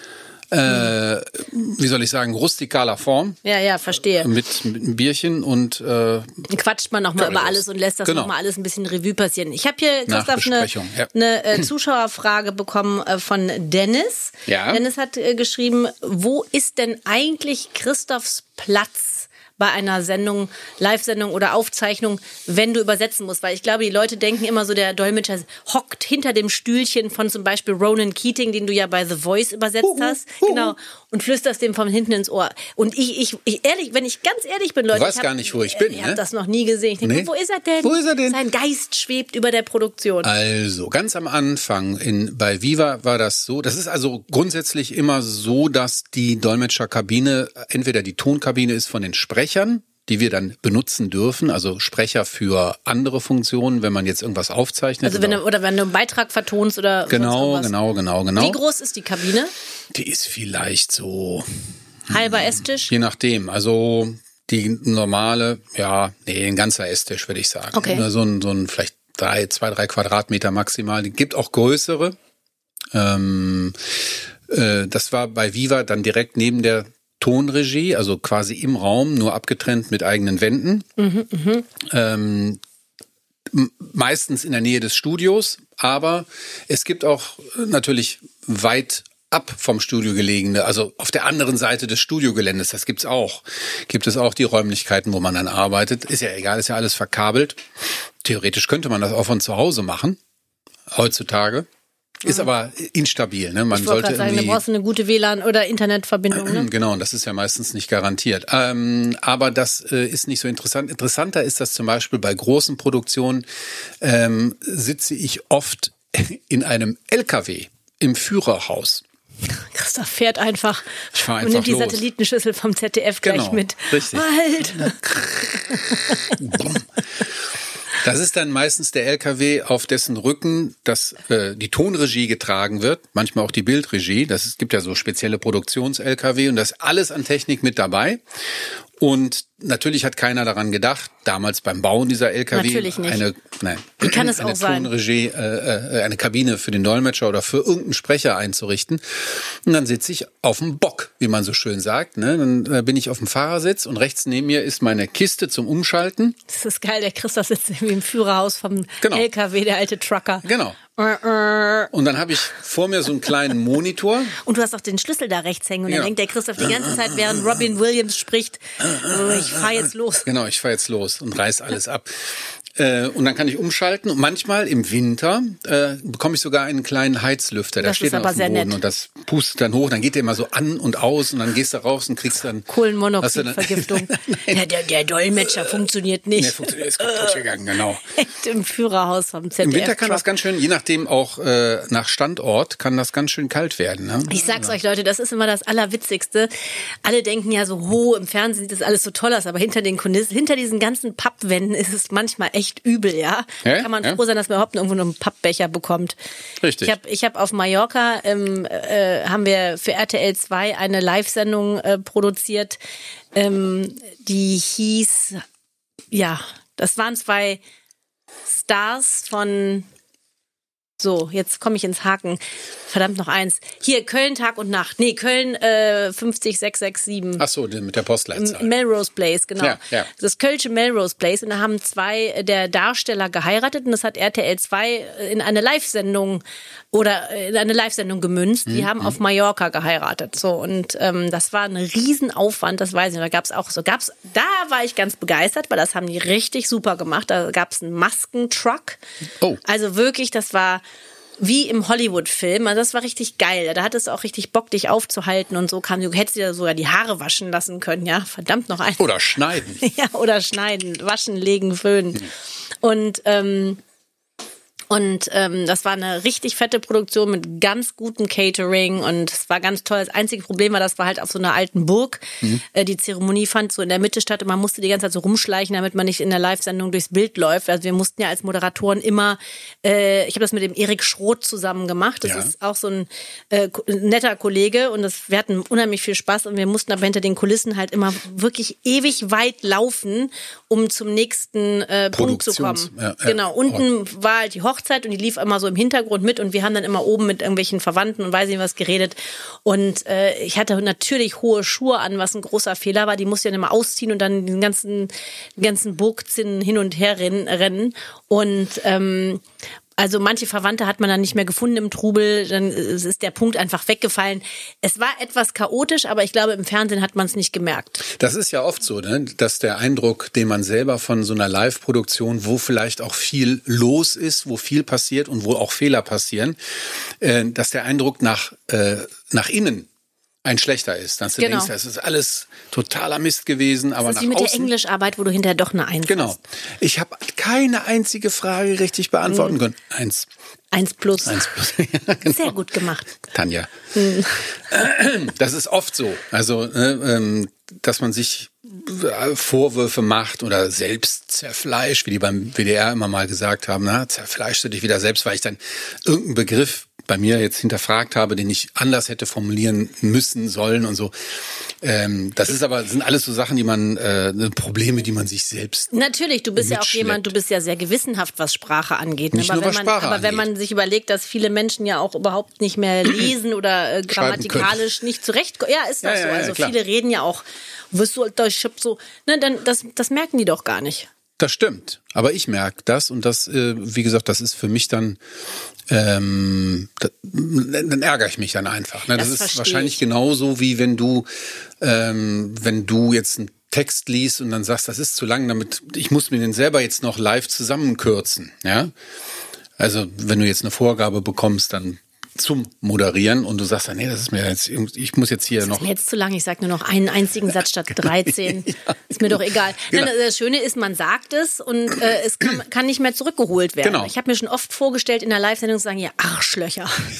Wie soll ich sagen, rustikaler Form. Ja, verstehe. Mit einem Bierchen und quatscht man nochmal über alles und lässt das nochmal alles ein bisschen Revue passieren. Ich habe hier, Christoph, eine Zuschauerfrage bekommen von Dennis. Ja. Dennis hat geschrieben, wo ist denn eigentlich Christophs Platz bei einer Sendung, Live-Sendung oder Aufzeichnung, wenn du übersetzen musst? Weil ich glaube, die Leute denken immer so, der Dolmetscher hockt hinter dem Stühlchen von zum Beispiel Ronan Keating, den du ja bei The Voice übersetzt hast. Genau. Und flüsterst dem von hinten ins Ohr. Und ich ehrlich, wenn ich ganz ehrlich bin, Leute. Du weißt gar nicht, wo ich bin, Ich habe das noch nie gesehen. Ich denke, wo ist er denn? Wo ist er denn? Sein Geist schwebt über der Produktion. Also, ganz am Anfang bei Viva war das so. Das ist also grundsätzlich immer so, dass die Dolmetscherkabine, entweder die Tonkabine ist von den Sprechern, die wir dann benutzen dürfen, also Sprecher für andere Funktionen, wenn man jetzt irgendwas aufzeichnet. Also wenn du einen Beitrag vertonst oder Genau. Wie groß ist die Kabine? Die ist vielleicht so halber Esstisch? Je nachdem. Also die normale, ein ganzer Esstisch, würde ich sagen. Okay. So ein vielleicht 3 Quadratmeter maximal. Die gibt auch größere. Das war bei Viva dann direkt neben der Tonregie, also quasi im Raum, nur abgetrennt mit eigenen Wänden. Meistens in der Nähe des Studios, aber es gibt auch natürlich weit ab vom Studio gelegene, also auf der anderen Seite des Studiogeländes, das gibt's auch. Gibt es auch die Räumlichkeiten, wo man dann arbeitet. Ist ja egal, ist ja alles verkabelt. Theoretisch könnte man das auch von zu Hause machen, heutzutage. Ist aber instabil, ne? Man sollte gerade sagen, da brauchst du eine gute WLAN- oder Internetverbindung, ne? Genau, und das ist ja meistens nicht garantiert. Aber das ist nicht so interessant. Interessanter ist das zum Beispiel bei großen Produktionen, sitze ich oft in einem LKW im Führerhaus. Christoph fährt einfach und nimmt die Satellitenschüssel vom ZDF gleich mit. Richtig. Halt! Das ist dann meistens der LKW, auf dessen Rücken die Tonregie getragen wird, manchmal auch die Bildregie. Es gibt ja so spezielle Produktions-LKW und das ist alles an Technik mit dabei. Und natürlich hat keiner daran gedacht, damals beim Bauen dieser LKW natürlich nicht. Wie kann es auch sein? Tonregie, eine Kabine für den Dolmetscher oder für irgendeinen Sprecher einzurichten. Und dann sitze ich auf dem Bock, wie man so schön sagt. Ne? Dann bin ich auf dem Fahrersitz und rechts neben mir ist meine Kiste zum Umschalten. Das ist geil, der Christoph sitzt irgendwie im Führerhaus vom LKW, der alte Trucker. Genau. Und dann habe ich vor mir so einen kleinen Monitor. Und du hast auch den Schlüssel da rechts hängen. Und dann denkt der Christoph die ganze Zeit, während Robin Williams spricht, ich fahr jetzt los. Genau, ich fahr jetzt los und reiß alles ab. Und dann kann ich umschalten. Und manchmal im Winter bekomme ich sogar einen kleinen Heizlüfter. Der steht dann auf dem Boden und das pustet dann hoch. Dann geht der immer so an und aus und dann gehst du raus und kriegst dann Kohlenmonoxidvergiftung. Der Dolmetscher funktioniert nicht. Der funktioniert, ist kaputt gegangen, genau. Echt im Führerhaus vom ZDF. Im Winter kann das ganz schön, je nachdem auch nach Standort, kann das ganz schön kalt werden. Ne? Ich sag's euch, Leute, das ist immer das Allerwitzigste. Alle denken ja so, im Fernsehen sieht das alles so toll aus, aber hinter den Kulissen, hinter diesen ganzen Pappwänden ist es manchmal echt übel, ja. Kann man froh sein, dass man überhaupt irgendwo einen Pappbecher bekommt. Richtig. Ich hab auf Mallorca, haben wir für RTL 2 eine Live-Sendung produziert, die hieß, das waren 2 Stars von, so, jetzt komme ich ins Haken. Verdammt, noch eins. Hier, Köln Tag und Nacht. Nee, Köln 50667. Ach so, mit der Postleitzahl. Melrose Place, genau. Ja. Das Kölsche Melrose Place. Und da haben 2 der Darsteller geheiratet und das hat RTL 2 in eine Live-Sendung gemünzt. Die haben auf Mallorca geheiratet. So, und das war ein Riesenaufwand, das weiß ich. Da da war ich ganz begeistert, weil das haben die richtig super gemacht. Da gab es einen Maskentruck. Oh. Also wirklich, das war wie im Hollywood-Film. Also das war richtig geil. Da hattest du auch richtig Bock, dich aufzuhalten und so. Du hättest dir sogar die Haare waschen lassen können, ja. Verdammt noch ein. Oder schneiden. Ja, oder schneiden, waschen, legen, föhnen. Und das war eine richtig fette Produktion mit ganz gutem Catering und es war ganz toll. Das einzige Problem war, das war halt auf so einer alten Burg. Die Zeremonie fand so in der Mitte statt und man musste die ganze Zeit so rumschleichen, damit man nicht in der Live-Sendung durchs Bild läuft. Also wir mussten ja als Moderatoren immer, ich habe das mit dem Erik Schroth zusammen gemacht. Das ist auch so ein netter Kollege und wir hatten unheimlich viel Spaß und wir mussten aber hinter den Kulissen halt immer wirklich ewig weit laufen, um zum nächsten Punkt zu kommen. Genau, unten war halt die Hochzeit und die lief immer so im Hintergrund mit und wir haben dann immer oben mit irgendwelchen Verwandten und weiß nicht was geredet und ich hatte natürlich hohe Schuhe an, was ein großer Fehler war. Die musste ich dann immer ausziehen und dann den ganzen Burgzinnen hin und her rennen und also manche Verwandte hat man dann nicht mehr gefunden im Trubel, dann ist der Punkt einfach weggefallen. Es war etwas chaotisch, aber ich glaube, im Fernsehen hat man es nicht gemerkt. Das ist ja oft so, ne? Dass der Eindruck, den man selber von so einer Live-Produktion, wo vielleicht auch viel los ist, wo viel passiert und wo auch Fehler passieren, dass der Eindruck nach innen ein schlechter ist. Dass du denkst, das ist alles totaler Mist gewesen, aber nach außen... Das ist wie mit der Englischarbeit, wo du hinterher doch eine 1 Genau. hast. Ich habe keine einzige Frage richtig beantworten können. 1. 1 plus. 1 plus. Ja, genau. Sehr gut gemacht. Tanja. Das ist oft so. Also, dass man sich Vorwürfe macht oder selbst zerfleischt, wie die beim WDR immer mal gesagt haben, zerfleischst du dich wieder selbst, weil ich dann irgendeinen Begriff bei mir jetzt hinterfragt habe, den ich anders hätte formulieren müssen, sollen und so. Das sind alles so Sachen, die Probleme, die man sich selbst Natürlich, du bist ja auch jemand, du bist ja sehr gewissenhaft, was Sprache angeht. Nicht nur was Sprache aber wenn man sich überlegt, dass viele Menschen ja auch überhaupt nicht mehr lesen oder grammatikalisch nicht zurechtkommen. Ja, ist das so. Also klar. Viele reden ja auch, das merken die doch gar nicht. Das stimmt, aber ich merke das und das, wie gesagt, das ist für mich dann, dann ärgere ich mich dann einfach. Ne? Das ist wahrscheinlich genauso wie wenn du jetzt einen Text liest und dann sagst, das ist zu lang, ich muss mir den selber jetzt noch live zusammenkürzen. Ja? Also wenn du jetzt eine Vorgabe bekommst, dann zum Moderieren und du sagst dann, nee, das ist mir jetzt, ich muss jetzt hier noch... Das ist mir jetzt zu lang, ich sage nur noch einen einzigen Satz statt 13. Ist mir doch egal. Genau. Das Schöne ist, man sagt es und es kann nicht mehr zurückgeholt werden. Genau. Ich habe mir schon oft vorgestellt, in der Live-Sendung zu sagen, ja, Arschlöcher.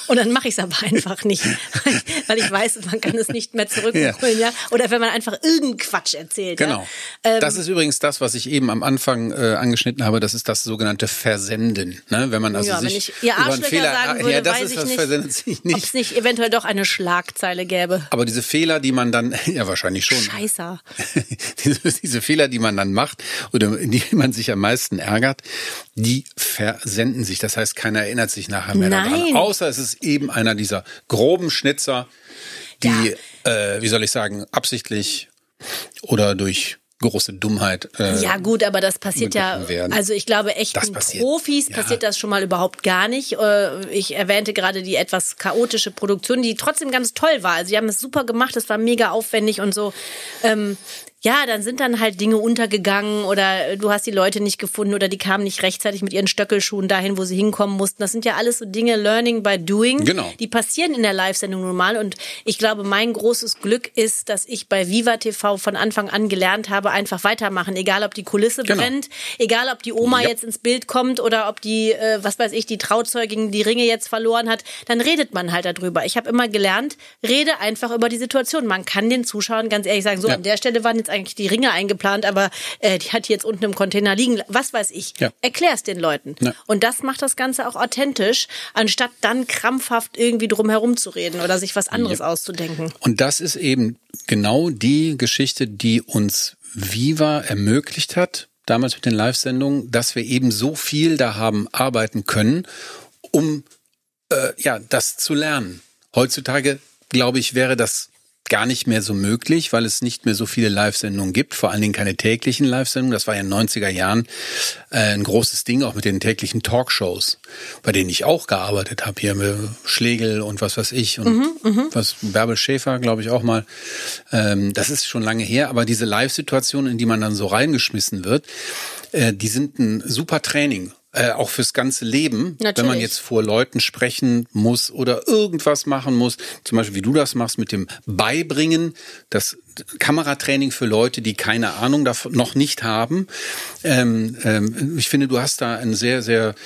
Und dann mache ich es aber einfach nicht, weil ich weiß, man kann es nicht mehr zurückholen, ja. Oder wenn man einfach irgendeinen Quatsch erzählt. Genau. Ja? Das ist übrigens das, was ich eben am Anfang angeschnitten habe. Das ist das sogenannte Versenden. Ne? Wenn man also sich wenn ich über einen Fehler sagen würde, das weiß ist ich das nicht, versendet sich nicht. ob es nicht eventuell doch eine Schlagzeile gäbe. Aber diese Fehler, die man dann, ja wahrscheinlich schon. Scheiße. diese Fehler, die man dann macht oder in die man sich am meisten ärgert, die versenden sich. Das heißt, keiner erinnert sich nachher mehr daran. Außer es ist eben einer dieser groben Schnitzer, die, wie soll ich sagen, absichtlich oder durch große Dummheit. Ja gut, aber das passiert ja, werden. also ich glaube echten Profis passiert das schon mal überhaupt gar nicht. Ich erwähnte gerade die etwas chaotische Produktion, die trotzdem ganz toll war. Also die haben es super gemacht, es war mega aufwendig und so. Ja, dann sind dann halt Dinge untergegangen oder du hast die Leute nicht gefunden oder die kamen nicht rechtzeitig mit ihren Stöckelschuhen dahin, wo sie hinkommen mussten. Das sind ja alles so Dinge, Learning by Doing. Genau. Die passieren in der Live-Sendung nun mal. Und ich glaube, mein großes Glück ist, dass ich bei Viva TV von Anfang an gelernt habe, einfach weitermachen. Egal, ob die Kulisse brennt, egal, ob die Oma jetzt ins Bild kommt oder ob die, was weiß ich, die Trauzeugin die Ringe jetzt verloren hat, dann redet man halt darüber. Ich habe immer gelernt, rede einfach über die Situation. Man kann den Zuschauern ganz ehrlich sagen, so an der Stelle waren jetzt eigentlich die Ringe eingeplant, aber die hat jetzt unten im Container liegen. Was weiß ich. Ja. Erklär's den Leuten. Ja. Und das macht das Ganze auch authentisch, anstatt dann krampfhaft irgendwie drum herum zu reden oder sich was anderes auszudenken. Und das ist eben genau die Geschichte, die uns Viva ermöglicht hat, damals mit den Live-Sendungen, dass wir eben so viel da haben arbeiten können, um das zu lernen. Heutzutage, glaube ich, wäre das gar nicht mehr so möglich, weil es nicht mehr so viele Live-Sendungen gibt, vor allen Dingen keine täglichen Live-Sendungen. Das war ja in den 90er Jahren ein großes Ding, auch mit den täglichen Talkshows, bei denen ich auch gearbeitet habe, hier mit Schlegel und was weiß ich und Bärbel Schäfer, glaube ich, auch mal. Das ist schon lange her, aber diese Live-Situationen, in die man dann so reingeschmissen wird, die sind ein super Training. Auch fürs ganze Leben, natürlich. Wenn man jetzt vor Leuten sprechen muss oder irgendwas machen muss, zum Beispiel wie du das machst mit dem Beibringen, das Kameratraining für Leute, die keine Ahnung davon noch nicht haben. Ich finde, du hast da ein sehr, sehr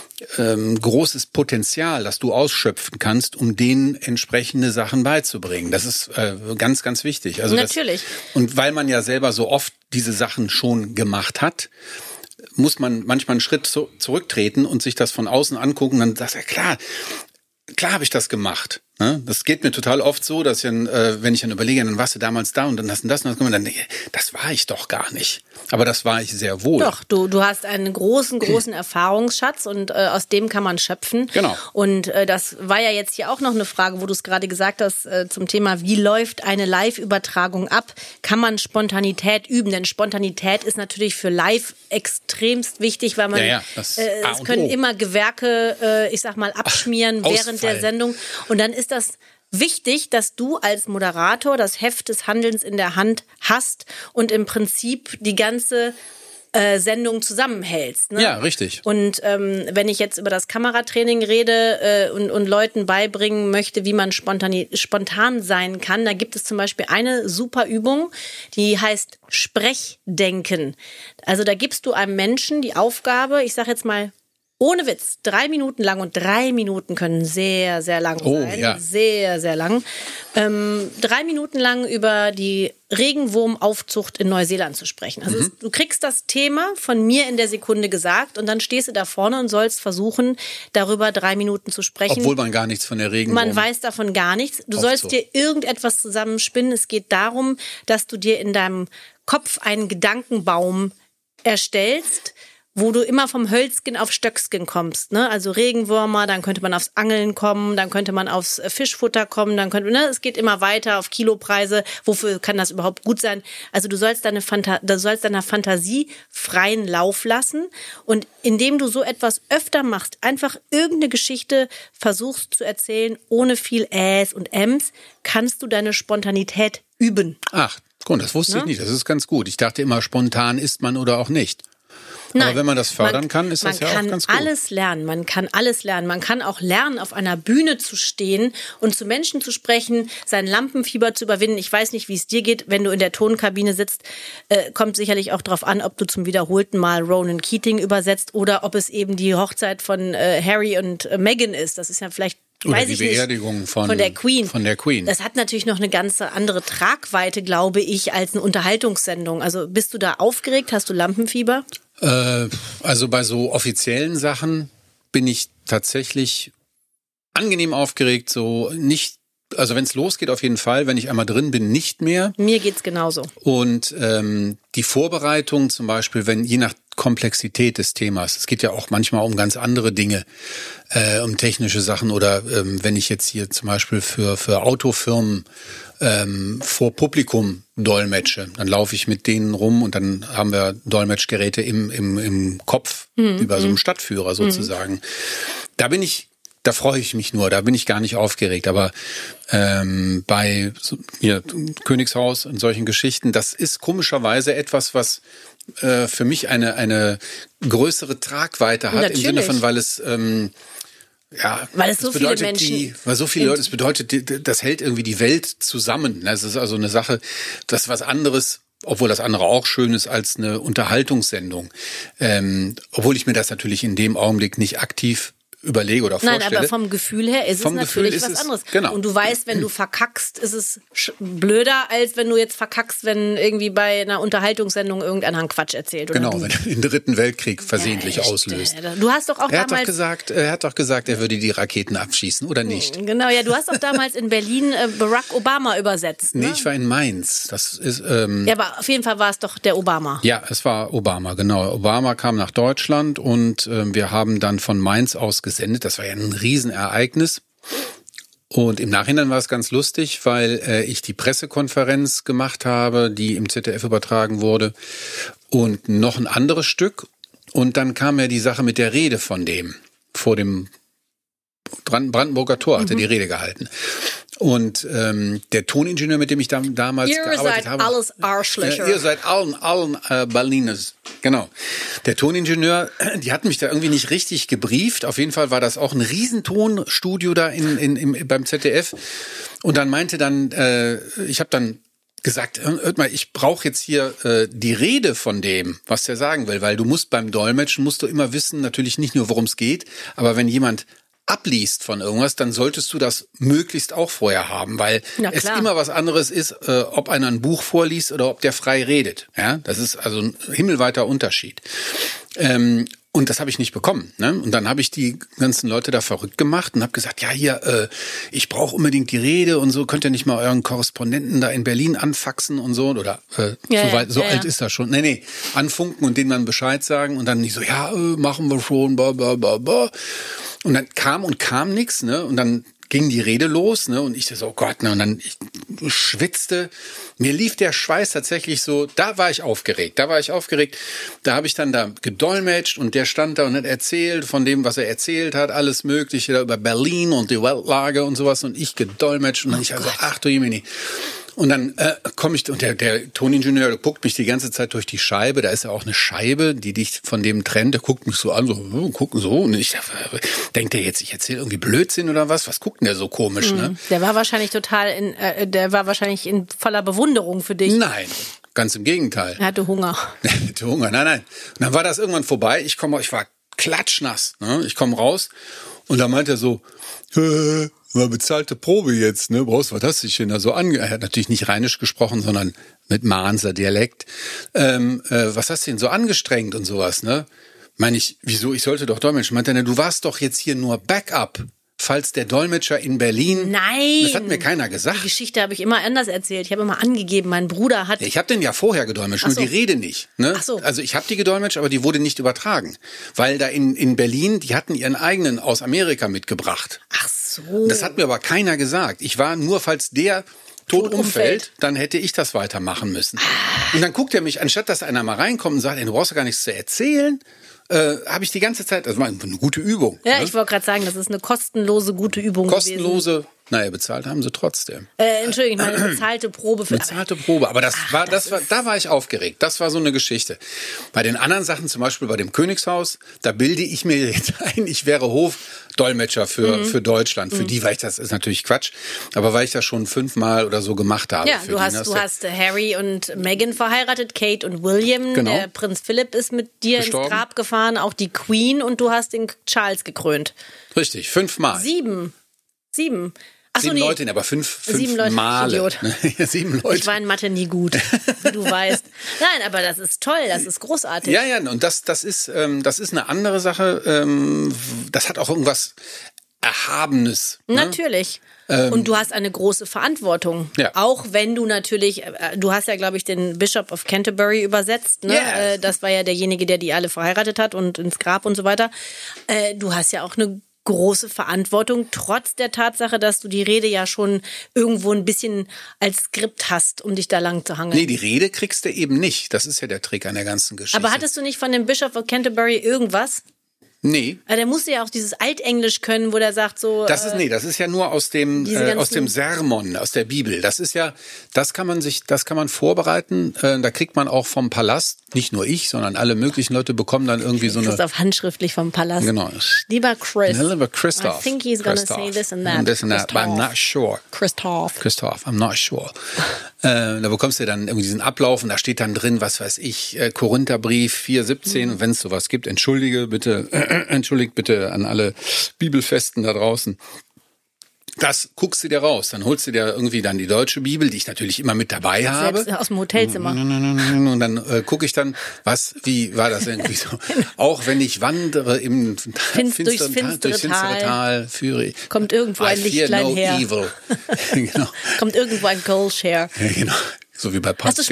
großes Potenzial, das du ausschöpfen kannst, um denen entsprechende Sachen beizubringen. Das ist ganz, ganz wichtig. Also natürlich. Und weil man ja selber so oft diese Sachen schon gemacht hat, muss man manchmal einen Schritt zurücktreten und sich das von außen angucken. Dann sagt er, klar habe ich das gemacht. Das geht mir total oft so, dass wenn ich dann überlege, dann warst du damals da und dann hast du das und dann, das war ich doch gar nicht. Aber das war ich sehr wohl. Doch, du hast einen großen Erfahrungsschatz und aus dem kann man schöpfen. Genau. Und das war ja jetzt hier auch noch eine Frage, wo du es gerade gesagt hast, zum Thema, wie läuft eine Live-Übertragung ab? Kann man Spontanität üben? Denn Spontanität ist natürlich für Live extremst wichtig, weil man es können immer Gewerke, ich sag mal, abschmieren während der Sendung. Und dann ist das wichtig, dass du als Moderator das Heft des Handelns in der Hand hast und im Prinzip die ganze Sendung zusammenhältst. Ne? Ja, richtig. Und wenn ich jetzt über das Kameratraining rede und Leuten beibringen möchte, wie man spontan sein kann, da gibt es zum Beispiel eine super Übung, die heißt Sprechdenken. Also da gibst du einem Menschen die Aufgabe, ich sage jetzt mal, ohne Witz, 3 Minuten lang, und 3 Minuten können sehr, sehr lang sein. Ja. Sehr, sehr lang. 3 Minuten lang über die Regenwurmaufzucht in Neuseeland zu sprechen. Also du kriegst das Thema von mir in der Sekunde gesagt und dann stehst du da vorne und sollst versuchen, darüber 3 Minuten zu sprechen. Obwohl man gar nichts von der Regenwurm... Man weiß davon gar nichts. Du sollst dir irgendetwas zusammenspinnen. Es geht darum, dass du dir in deinem Kopf einen Gedankenbaum erstellst, wo du immer vom Hölzgen auf Stöcksken kommst, ne? Also Regenwürmer, dann könnte man aufs Angeln kommen, dann könnte man aufs Fischfutter kommen, dann könnte, es geht immer weiter auf Kilopreise. Wofür kann das überhaupt gut sein? Also du sollst deiner Fantasie freien Lauf lassen, und indem du so etwas öfter machst, einfach irgendeine Geschichte versuchst zu erzählen, ohne viel Äs und Äms, kannst du deine Spontanität üben. Ach, gut, das wusste ich nicht. Das ist ganz gut. Ich dachte immer, spontan ist man oder auch nicht. Nein, aber wenn man das fördern kann, ist das ja auch ganz gut. Man kann alles lernen. Man kann alles lernen. Man kann auch lernen, auf einer Bühne zu stehen und zu Menschen zu sprechen, sein Lampenfieber zu überwinden. Ich weiß nicht, wie es dir geht, wenn du in der Tonkabine sitzt. Kommt sicherlich auch darauf an, ob du zum wiederholten Mal Ronan Keating übersetzt oder ob es eben die Hochzeit von Harry und Meghan ist. Das ist ja vielleicht Oder weiß die ich nicht, Beerdigung von der Queen. Von der Queen. Das hat natürlich noch eine ganz andere Tragweite, glaube ich, als eine Unterhaltungssendung. Also bist du da aufgeregt? Hast du Lampenfieber? Also bei so offiziellen Sachen bin ich tatsächlich angenehm aufgeregt. So nicht, also wenn es losgeht, auf jeden Fall. Wenn ich einmal drin bin, nicht mehr. Mir geht's genauso. Und die Vorbereitung zum Beispiel, je nach Komplexität des Themas. Es geht ja auch manchmal um ganz andere Dinge, um technische Sachen oder wenn ich jetzt hier zum Beispiel für Autofirmen vor Publikum dolmetsche, dann laufe ich mit denen rum und dann haben wir Dolmetschgeräte im Kopf über so einem Stadtführer sozusagen. Da freue ich mich nur, da bin ich gar nicht aufgeregt. Aber bei Königshaus und solchen Geschichten, das ist komischerweise etwas, was für mich eine größere Tragweite hat. Natürlich. Im Sinne von, weil es weil es so viele Menschen, weil so viele Leute, es bedeutet, das hält irgendwie die Welt zusammen. Das ist also eine Sache, das ist was anderes, obwohl das andere auch schön ist als eine Unterhaltungssendung. Obwohl ich mir das natürlich in dem Augenblick nicht aktiv überlege oder vorstelle. Nein, aber vom Gefühl her ist es natürlich was anderes. Genau. Und du weißt, wenn du verkackst, ist es blöder, als wenn du jetzt verkackst, wenn irgendwie bei einer Unterhaltungssendung irgendeiner einen Quatsch erzählt. Oder genau, wenn er den Dritten Weltkrieg versehentlich auslöst. Du hast doch auch er damals... Er hat doch gesagt, er würde die Raketen abschießen, oder nicht? Genau, ja, du hast doch damals in Berlin Barack Obama übersetzt. Ne? Nee, ich war in Mainz. Das ist... ja, aber auf jeden Fall war es doch der Obama. Ja, es war Obama, genau. Obama kam nach Deutschland und wir haben dann von Mainz aus gesendet. Das war ja ein Riesenereignis. Und im Nachhinein war es ganz lustig, weil ich die Pressekonferenz gemacht habe, die im ZDF übertragen wurde. Und noch ein anderes Stück. Und dann kam ja die Sache mit der Rede von dem, vor dem Brandenburger Tor hat er die Rede gehalten. Und der Toningenieur, mit dem ich damals gearbeitet habe... Ihr seid alles Arschlöcher. Ihr seid allen Berliners. Genau. Der Toningenieur, die hatten mich da irgendwie nicht richtig gebrieft. Auf jeden Fall war das auch ein Riesentonstudio da beim ZDF. Und dann meinte ich habe dann gesagt, hört mal, ich brauche jetzt hier die Rede von dem, was der sagen will. Weil du musst beim Dolmetschen, musst du immer wissen, natürlich nicht nur, worum es geht, aber wenn jemand abliest von irgendwas, dann solltest du das möglichst auch vorher haben, weil es immer was anderes ist, ob einer ein Buch vorliest oder ob der frei redet. Ja, das ist also ein himmelweiter Unterschied. Und das habe ich nicht bekommen. Ne? Und dann habe ich die ganzen Leute da verrückt gemacht und habe gesagt, ja hier, ich brauche unbedingt die Rede und so, könnt ihr nicht mal euren Korrespondenten da in Berlin anfaxen und so oder so alt ist das schon. Nee, anfunken und denen dann Bescheid sagen und dann nicht so, ja, machen wir schon, bla bla bla bla. Und dann kam nichts, ne? Und dann ging die Rede los, ne? Und ich so, oh Gott, ne? Und dann ich schwitzte. Mir lief der Schweiß tatsächlich so. Da war ich aufgeregt. Da habe ich dann da gedolmetscht und der stand da und hat erzählt von dem, was er erzählt hat, alles Mögliche da über Berlin und die Weltlage und sowas. Und ich gedolmetscht und dann ach du Jemini. Und dann komme ich, und der Toningenieur guckt mich die ganze Zeit durch die Scheibe. Da ist ja auch eine Scheibe, die dich von dem trennt. Der guckt mich so an, gucken so. Und ich denkt der jetzt, ich erzähle irgendwie Blödsinn oder was? Was guckt denn der so komisch, ne? Der war wahrscheinlich in voller Bewunderung für dich. Nein, ganz im Gegenteil. Er hatte Hunger. Nein. Und dann war das irgendwann vorbei. Ich war klatschnass, ne? Ich komme raus und da meint er so, war bezahlte Probe jetzt, ne? Was hast du dich denn da so Er hat natürlich nicht Rheinisch gesprochen, sondern mit Mainzer Dialekt. Was hast du denn so angestrengt und sowas, ne? Meine ich, wieso? Ich sollte doch dolmetschen. Meint er, du warst doch jetzt hier nur Backup. Falls der Dolmetscher in Berlin... Nein! Das hat mir keiner gesagt. Die Geschichte habe ich immer anders erzählt. Ich habe immer angegeben, mein Bruder hat... Ich habe den ja vorher gedolmetscht, nur die Rede nicht. Ne? Ach so. Also ich habe die gedolmetscht, aber die wurde nicht übertragen. Weil da in Berlin, die hatten ihren eigenen aus Amerika mitgebracht. Ach so. Das hat mir aber keiner gesagt. Ich war nur, falls der tot umfällt, dann hätte ich das weitermachen müssen. Und dann guckt er mich, anstatt dass einer mal reinkommt und sagt, du brauchst ja gar nichts zu erzählen... habe ich die ganze Zeit, das war eine gute Übung. Ja, ne? Ich wollte gerade sagen, das ist eine kostenlose, gute Übung gewesen. Naja, bezahlt haben sie trotzdem. Entschuldigung, ich meine bezahlte Probe. Bezahlte Probe, aber da war ich aufgeregt. Das war so eine Geschichte. Bei den anderen Sachen, zum Beispiel bei dem Königshaus, da bilde ich mir jetzt ein, ich wäre Hofdolmetscher für Deutschland. Für die, das ist natürlich Quatsch, aber weil ich das schon 5-mal oder so gemacht habe. Ja, du hast Harry und Meghan verheiratet, Kate und William. Genau. Der Prinz Philipp ist mit dir Gestorben. ins Grab gefahren, auch die Queen, und du hast den Charles gekrönt. Richtig, 5-mal. 7. 7. Ach so, 7 Leute, aber 5 Leute, Male. Idiot. 7 Leute. Ich war in Mathe nie gut, wie du weißt. Nein, aber das ist toll, das ist großartig. Ja, und das ist eine andere Sache. Das hat auch irgendwas Erhabenes. Ne? Natürlich. Und du hast eine große Verantwortung. Ja. Auch wenn du natürlich, du hast ja, glaube ich, den Bishop of Canterbury übersetzt. Ne? Yeah. Das war ja derjenige, der die alle verheiratet hat und ins Grab und so weiter. Du hast ja auch eine große Verantwortung, trotz der Tatsache, dass du die Rede ja schon irgendwo ein bisschen als Skript hast, um dich da lang zu hangeln. Nee, die Rede kriegst du eben nicht. Das ist ja der Trick an der ganzen Geschichte. Aber hattest du nicht von dem Bishop of Canterbury irgendwas? Nee. Also der musste ja auch dieses Altenglisch können, wo der sagt so... Das ist ja nur aus dem Sermon, aus der Bibel. Das kann man vorbereiten. Da kriegt man auch vom Palast, nicht nur ich, sondern alle möglichen Leute bekommen dann irgendwie so eine... Christoph handschriftlich vom Palast. Genau. Lieber Christoph. I think he's gonna say this and that. This and that, but I'm not sure. Christoph, I'm not sure. Da bekommst du dann irgendwie diesen Ablauf und da steht dann drin, was weiß ich, Korintherbrief 4,17 und wenn es sowas gibt, entschuldigt bitte an alle Bibelfesten da draußen. Das guckst du dir raus. Dann holst du dir irgendwie dann die deutsche Bibel, die ich natürlich immer mit dabei habe. Selbst aus dem Hotelzimmer. Und dann gucke ich dann, wie war das irgendwie so? Auch wenn ich wandere im durchs finstere Tal, führe ich. Kommt irgendwo ein Lichtlein her. Evil. Genau. Kommt irgendwo ein Goldshare. Ja, genau. So wie bei Pulp Hast du schon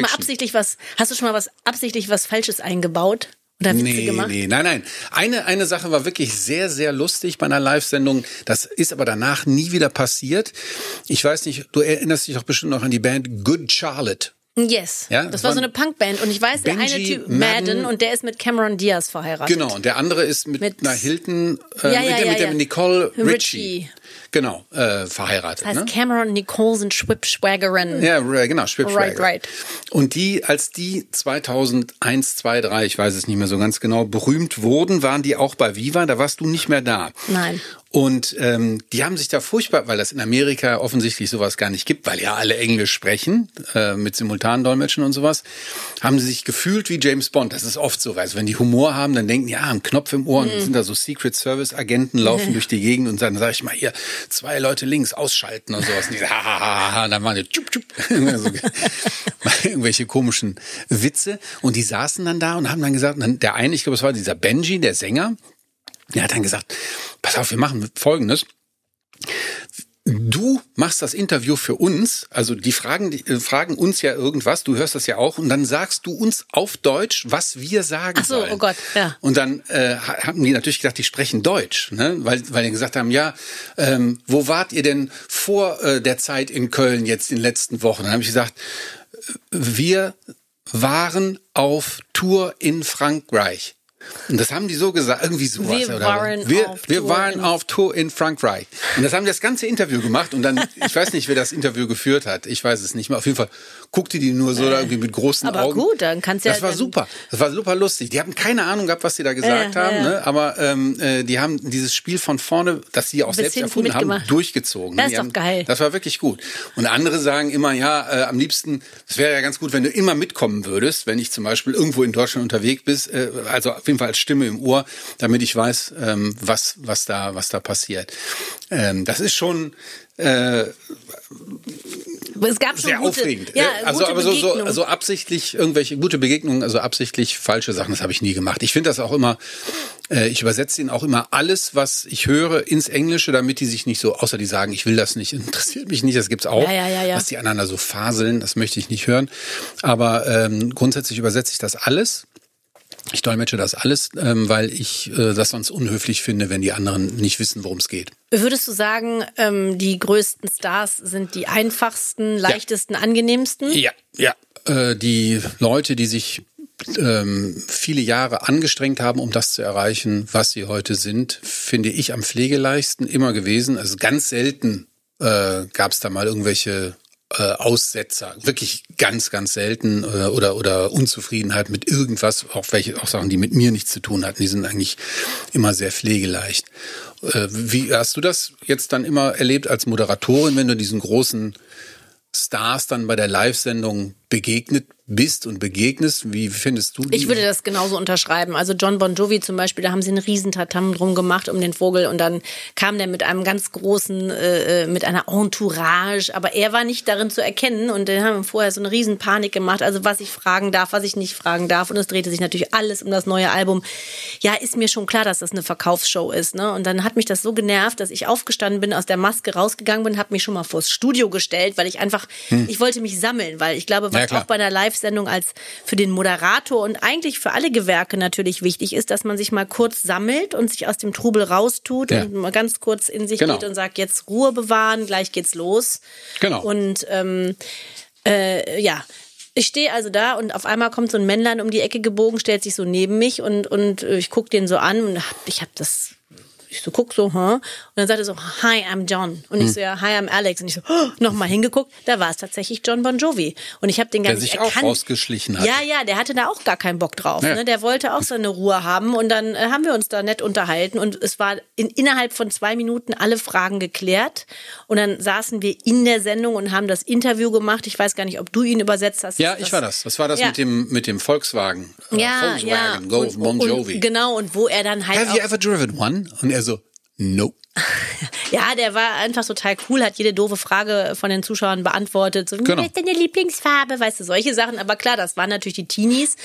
mal absichtlich was Falsches eingebaut? Oder Witze gemacht? Nee, nein. Eine Sache war wirklich sehr, sehr lustig bei einer Live-Sendung. Das ist aber danach nie wieder passiert. Ich weiß nicht, du erinnerst dich auch bestimmt noch an die Band Good Charlotte. Yes. Ja, das war so eine Punkband. Und ich weiß, der eine Typ, Madden, und der ist mit Cameron Diaz verheiratet. Genau, und der andere ist mit einer Hilton, mit der Nicole Richie. Genau, verheiratet. Das heißt Cameron Nicholson Schwibschwägerin. Ja, genau, Schwibschwägerin. Right. Und als die 2001, 2, 3, ich weiß es nicht mehr so ganz genau, berühmt wurden, waren die auch bei Viva, da warst du nicht mehr da. Nein. Und die haben sich da furchtbar, weil das in Amerika offensichtlich sowas gar nicht gibt, weil ja alle Englisch sprechen, mit Simultandolmetschen und sowas, haben sie sich gefühlt wie James Bond. Das ist oft so, weil wenn die Humor haben, dann denken die, haben einen Knopf im Ohr und sind da so Secret Service Agenten, laufen durch die Gegend und dann sag ich mal hier, 2 Leute links ausschalten und sowas. Und die und dann waren die irgendwelche komischen Witze. Und die saßen dann da und haben dann gesagt, der eine, ich glaube, es war dieser Benji, der Sänger, der hat dann gesagt, pass auf, wir machen Folgendes. Du machst das Interview für uns, also die fragen uns ja irgendwas, du hörst das ja auch und dann sagst du uns auf Deutsch, was wir sagen sollen. Oh Gott, ja. Und dann haben die natürlich gedacht, die sprechen Deutsch, ne? weil die gesagt haben, wo wart ihr denn vor der Zeit in Köln jetzt in den letzten Wochen? Dann habe ich gesagt, wir waren auf Tour in Frankreich. Und das haben die so gesagt, irgendwie sowas. Wir waren auf Tour in Frankreich. Und das haben die das ganze Interview gemacht und dann, ich weiß nicht, wer das Interview geführt hat, ich weiß es nicht mehr. Auf jeden Fall guckte die nur so da irgendwie mit großen Augen. Aber gut, dann kannst du Das war super. Das war super lustig. Die haben keine Ahnung gehabt, was sie da gesagt haben, ne? Aber die haben dieses Spiel von vorne, das sie auch selbst erfunden haben, durchgezogen. Das ist doch geil. Das war wirklich gut. Und andere sagen immer, am liebsten, es wäre ja ganz gut, wenn du immer mitkommen würdest, wenn ich zum Beispiel irgendwo in Deutschland unterwegs bist, also auf jeden Fall als Stimme im Ohr, damit ich weiß, was da passiert. Das ist schon es gab schon sehr aufregend. Ja, so absichtlich irgendwelche gute Begegnungen, also absichtlich falsche Sachen, das habe ich nie gemacht. Ich finde das auch immer, ich übersetze ihnen auch immer alles, was ich höre, ins Englische, damit die sich nicht so, außer die sagen, ich will das nicht, interessiert mich nicht, das gibt's auch, was die anderen da so faseln, das möchte ich nicht hören. Aber grundsätzlich übersetze ich das alles. Ich dolmetsche das alles, weil ich das sonst unhöflich finde, wenn die anderen nicht wissen, worum es geht. Würdest du sagen, die größten Stars sind die einfachsten, leichtesten, angenehmsten? Ja. Die Leute, die sich viele Jahre angestrengt haben, um das zu erreichen, was sie heute sind, finde ich am pflegeleichsten immer gewesen. Also ganz selten gab es da mal irgendwelche Aussetzer, wirklich ganz, ganz selten oder Unzufriedenheit mit irgendwas, auch Sachen, die mit mir nichts zu tun hatten, die sind eigentlich immer sehr pflegeleicht. Wie hast du das jetzt dann immer erlebt als Moderatorin, wenn du diesen großen Stars dann bei der Live-Sendung begegnet bist und begegnest. Wie findest du die? Ich würde das genauso unterschreiben. Also John Bon Jovi zum Beispiel, da haben sie einen riesen Tatam drum gemacht um den Vogel und dann kam der mit einem ganz großen, mit einer Entourage, aber er war nicht darin zu erkennen und dann haben wir vorher so eine riesen Panik gemacht, also was ich fragen darf, was ich nicht fragen darf und es drehte sich natürlich alles um das neue Album. Ja, ist mir schon klar, dass das eine Verkaufsshow ist, ne? Und dann hat mich das so genervt, dass ich aufgestanden bin, aus der Maske rausgegangen bin, habe mich schon mal vors Studio gestellt, weil ich einfach, ich wollte mich sammeln, weil ich glaube, was auch bei einer Live-Sendung als für den Moderator und eigentlich für alle Gewerke natürlich wichtig ist, dass man sich mal kurz sammelt und sich aus dem Trubel raustut und mal ganz kurz in sich geht und sagt, jetzt Ruhe bewahren, gleich geht's los. Genau. Und ich stehe also da und auf einmal kommt so ein Männlein um die Ecke gebogen, stellt sich so neben mich und ich gucke den so an und ich guck so, und dann sagt er so, hi, I'm John. Und ich so, ja, hi, I'm Alex. Und ich so, nochmal hingeguckt, da war es tatsächlich John Bon Jovi. Und ich habe den gar nicht erkannt. Der sich auch rausgeschlichen hat. Ja, der hatte da auch gar keinen Bock drauf. Ja. Ne? Der wollte auch seine Ruhe haben und dann haben wir uns da nett unterhalten und es war innerhalb von 2 Minuten alle Fragen geklärt und dann saßen wir in der Sendung und haben das Interview gemacht. Ich weiß gar nicht, ob du ihn übersetzt hast. Ja, ich war das. Das war das mit dem Volkswagen. Volkswagen, Go Bon Jovi. Genau, und wo er dann halt Have you ever driven one? Und er so, nope. Ja, der war einfach total cool, hat jede doofe Frage von den Zuschauern beantwortet. So, was ist deine Lieblingsfarbe? Weißt du, solche Sachen. Aber klar, das waren natürlich die Teenies.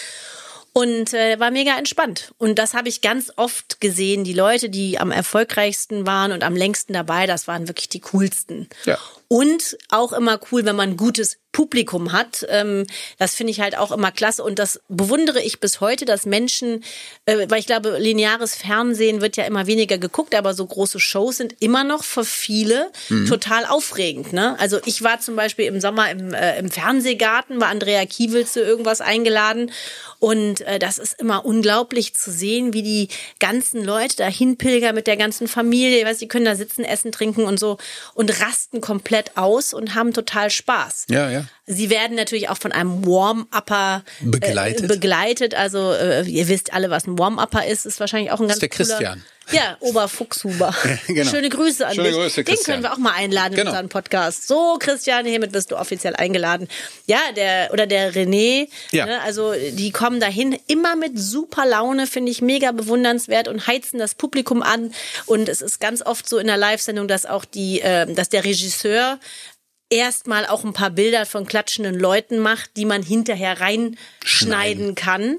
Und war mega entspannt. Und das habe ich ganz oft gesehen. Die Leute, die am erfolgreichsten waren und am längsten dabei, das waren wirklich die coolsten. Ja. Und auch immer cool, wenn man ein gutes Publikum hat. Das finde ich halt auch immer klasse. Und das bewundere ich bis heute, dass Menschen, weil ich glaube, lineares Fernsehen wird ja immer weniger geguckt, aber so große Shows sind immer noch für viele total aufregend. Ne? Also ich war zum Beispiel im Sommer im Fernsehgarten, war Andrea Kiewel zu irgendwas eingeladen. Und das ist immer unglaublich zu sehen, wie die ganzen Leute da hinpilgern mit der ganzen Familie. Ich weiß, die können da sitzen, essen, trinken und so und rasten komplett aus und haben total Spaß. Ja. Sie werden natürlich auch von einem Warm-Upper begleitet. Also ihr wisst alle, was ein Warm-Upper ist. Ist wahrscheinlich auch ein ganz cooler... Das ist der Christian. Ja, Oberfuchshuber. Genau. Schöne Grüße an dich. Grüße, den können wir auch mal einladen in unseren Podcast. So, Christian, hiermit bist du offiziell eingeladen. Ja, der René, ne, also die kommen dahin immer mit super Laune, finde ich mega bewundernswert und heizen das Publikum an. Und es ist ganz oft so in der Live-Sendung, dass auch dass der Regisseur erstmal auch ein paar Bilder von klatschenden Leuten macht, die man hinterher reinschneiden kann.